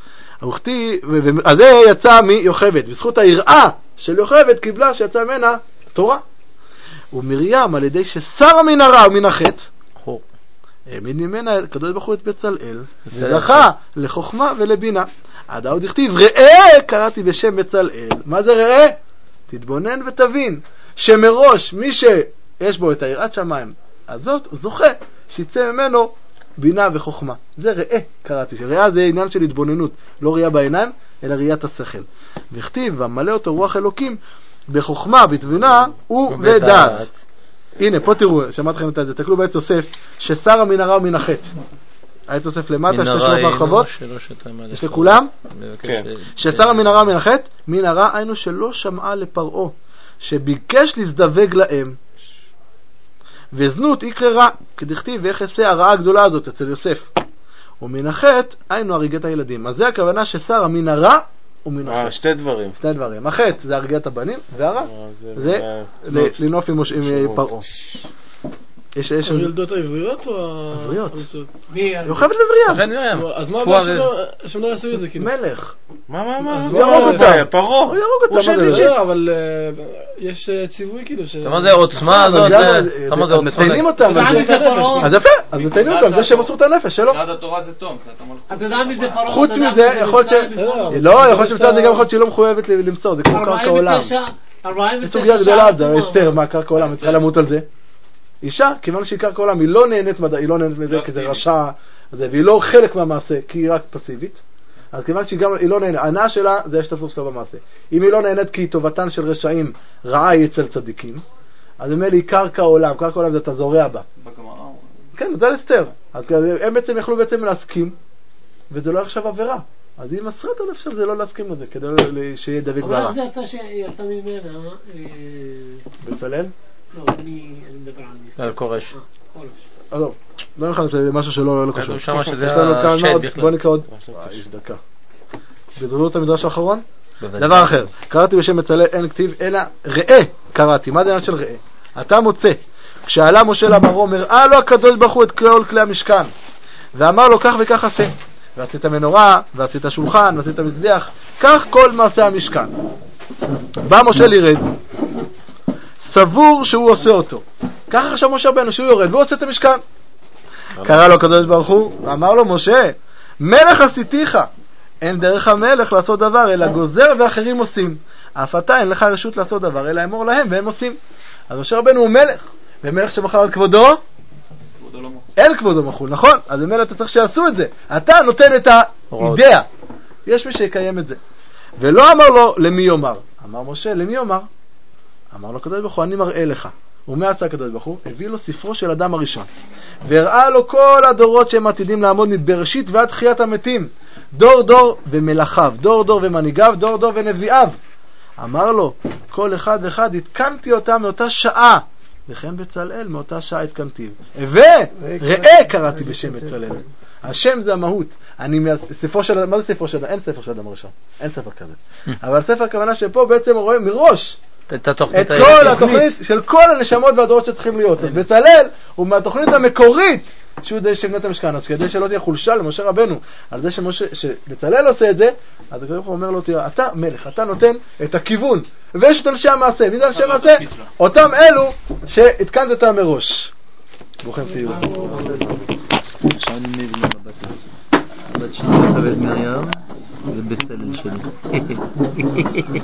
[SPEAKER 1] אז זה יצא מיוחבד, בזכות היראה של יוחבד קיבלה שיצא ממנה תורה. ומרים על ידי ששר המנהרה ומן החטא העמיד ממנה הקדוש ברוך הוא את בצלאל וזכה לחוכמה ולבינה. עד עוד הכתיב ראה קראתי בשם בצלאל. מה זה ראה? תתבונן ותבין שמראש מי שיש בו את היראת שמיים הזאת זוכה שיצא ממנו בינה וחוכמה. זה ראה קראתי. ראה זה עניין של התבוננות, לא ראייה בעיניים אלא ראיית השכל. וכתיב ומלא אותו רוח אלוקים בחוכמה בתבינה ובדעת. הנה פה תראו, שמעת לכם את זה, תקלו בעץ יוסף ששר המנהרה ומן החטא. העץ יוסף למטה, יש לשנות מרחבות, יש לכולם ששר המנהרה ומן החטא. מנהרה היינו שלא שמעה לפרעה שביקש להזדווג להם, וזנות יקרה רע כדכתיב ואיך יעשה הרעה הגדולה הזאת אצל יוסף. ומן החטא היינו הריגת הילדים. אז זה הכוונה ששר המנהרה ומן החטא.
[SPEAKER 8] שתי דברים.
[SPEAKER 1] שתי דברים. החטא זה הריגת הבנים, והרע זה לנוף עם פרעה. יש יש
[SPEAKER 6] הילדות העבריות או
[SPEAKER 1] העבריות?
[SPEAKER 6] מי?
[SPEAKER 1] יוכבד ובריאה.
[SPEAKER 6] אז מה הבא שהם לא יעשו את זה כאילו?
[SPEAKER 1] מלך.
[SPEAKER 8] מה מה מה?
[SPEAKER 1] הוא ירוג אותה.
[SPEAKER 8] פרעה.
[SPEAKER 1] הוא ירוג אותה.
[SPEAKER 6] אבל יש ציווי כאילו.
[SPEAKER 2] מה זה עוצמה הזאת? מה זה עוצמה?
[SPEAKER 1] מציינים אותם. אז יפה. אז מציינים אותם. זה שהם מסרו את הנפש שלו.
[SPEAKER 5] קריאת התורה זה תום.
[SPEAKER 7] אתה יודע מי זה פרעה?
[SPEAKER 1] חוץ מזה יכול להיות ש... לא, יכול להיות שמצד זה גם יכול להיות שהיא לא מחויבת למסור. זה כמו קרקע עולם. יש סוגיה גדולה על זה. אסתר, מה קרקע עולם? צריכה למות על זה. אישה, כיוון שהיא קרקע עולם, היא לא נהנית, היא לא נהנית מזה, כי זה רשע, והיא לא חלק מהמעשה, כי היא רק פסיבית. אז כיוון שהיא גם, היא לא נהנית, הענה שלה זה השתתפות שלה במעשה. אם היא לא נהנית כי טובתן של רשעים רעה היא אצל צדיקים, אז באמת היא קרקע עולם, קרקע עולם זה אתה זורע בה. כן, זה אסתר. אז הם בעצם יכלו בעצם להסכים, וזה לא עכשיו עבירה. אז היא מסרה את הנפש על זה לא להסכים לזה, כדי שיהיה דוד בעלה.
[SPEAKER 7] אבל איך זה יצא שיצא ממנה?
[SPEAKER 1] בצלאל?
[SPEAKER 7] לא, אני מדבר על ניסן.
[SPEAKER 2] על קורש.
[SPEAKER 1] לא, לא נכנס, זה משהו שלא קשור.
[SPEAKER 2] יש לנו
[SPEAKER 1] השד בכלל. בוא נקרא עוד. יש דקה. בזרנו את המדרש האחרון? דבר אחר. קראתי בשם בצלאל אין כתיב, אלא ראה קראתי. מה זה עניין של ראה? אתה מוצא. כשעלה משה למרום, הראה לו הקדוש ברוך הוא את כל כלי המשכן. ואמר לו כך וכך עשה. ועשית מנורה, ועשית שולחן, ועשית מזבח. כך כל מעשה המשכן. בא משה לירד. סבור שהוא עושה אותו. ככה עכשיו משה רבנו שהוא יורד והוא עושה את המשכן. קרא לו הקדוש ברוך הוא ואמר לו משה מלך עשיתיך, אין דרך המלך לעשות דבר אלא גוזר ואחרים עושים, אף אתה אין לך רשות לעשות דבר אלא אמור להם והם עושים. אז משה רבנו הוא מלך, ומלך שמחל על כבודו אין כבודו מחול, נכון? אז במילא אתה צריך שיעשו את זה, אתה נותן את האידאה, יש מי שיקיים את זה. ולא אמר לו למי יאמר, אמר משה למי יאמר? אמר לו הקדוש ברוך הוא אני מראה לך. ומה עשה הקדוש ברוך הוא? הביא לו ספרו של אדם הראשון והראה לו כל הדורות שהם עתידים לעמוד מבראשית ועד תחיית המתים, דור דור ומלאכיו, דור דור ומנהיגיו, דור דור ונביאיו. אמר לו כל אחד ואחד התקנתי אותם מאותה שעה, וכן בצלאל מאותה שעה התקנתיו, וראה קראתי בשם בצלאל. השם זה המהות. אני ספרו של, מה זה ספרו של אדם? אין ספר של אדם הראשון, אין ספר כזה. אבל ספר הכוונה שפה בעצם רואים מראש
[SPEAKER 2] את התוכנית
[SPEAKER 1] את כל התוכנית של כל הנשמות והדורות שצריכים להיות. אז בצלאל הוא מהתוכנית המקורית שהוא זה שבנה את המשכן. אז כדי שלא תהיה חולשה למשה רבנו על זה שבצלאל עושה את זה, אז הקדוש ברוך הוא אומר לו, תראה, אתה מלך, אתה נותן את הכיוון, ויש את אנשי המעשה. מי זה אנשי המעשה? אותם אלו שהתקנת אותם מראש. ברוכים תהיו.
[SPEAKER 2] עכשיו אני מבין למה בת שלי חווית מרים ובצלאל שלי.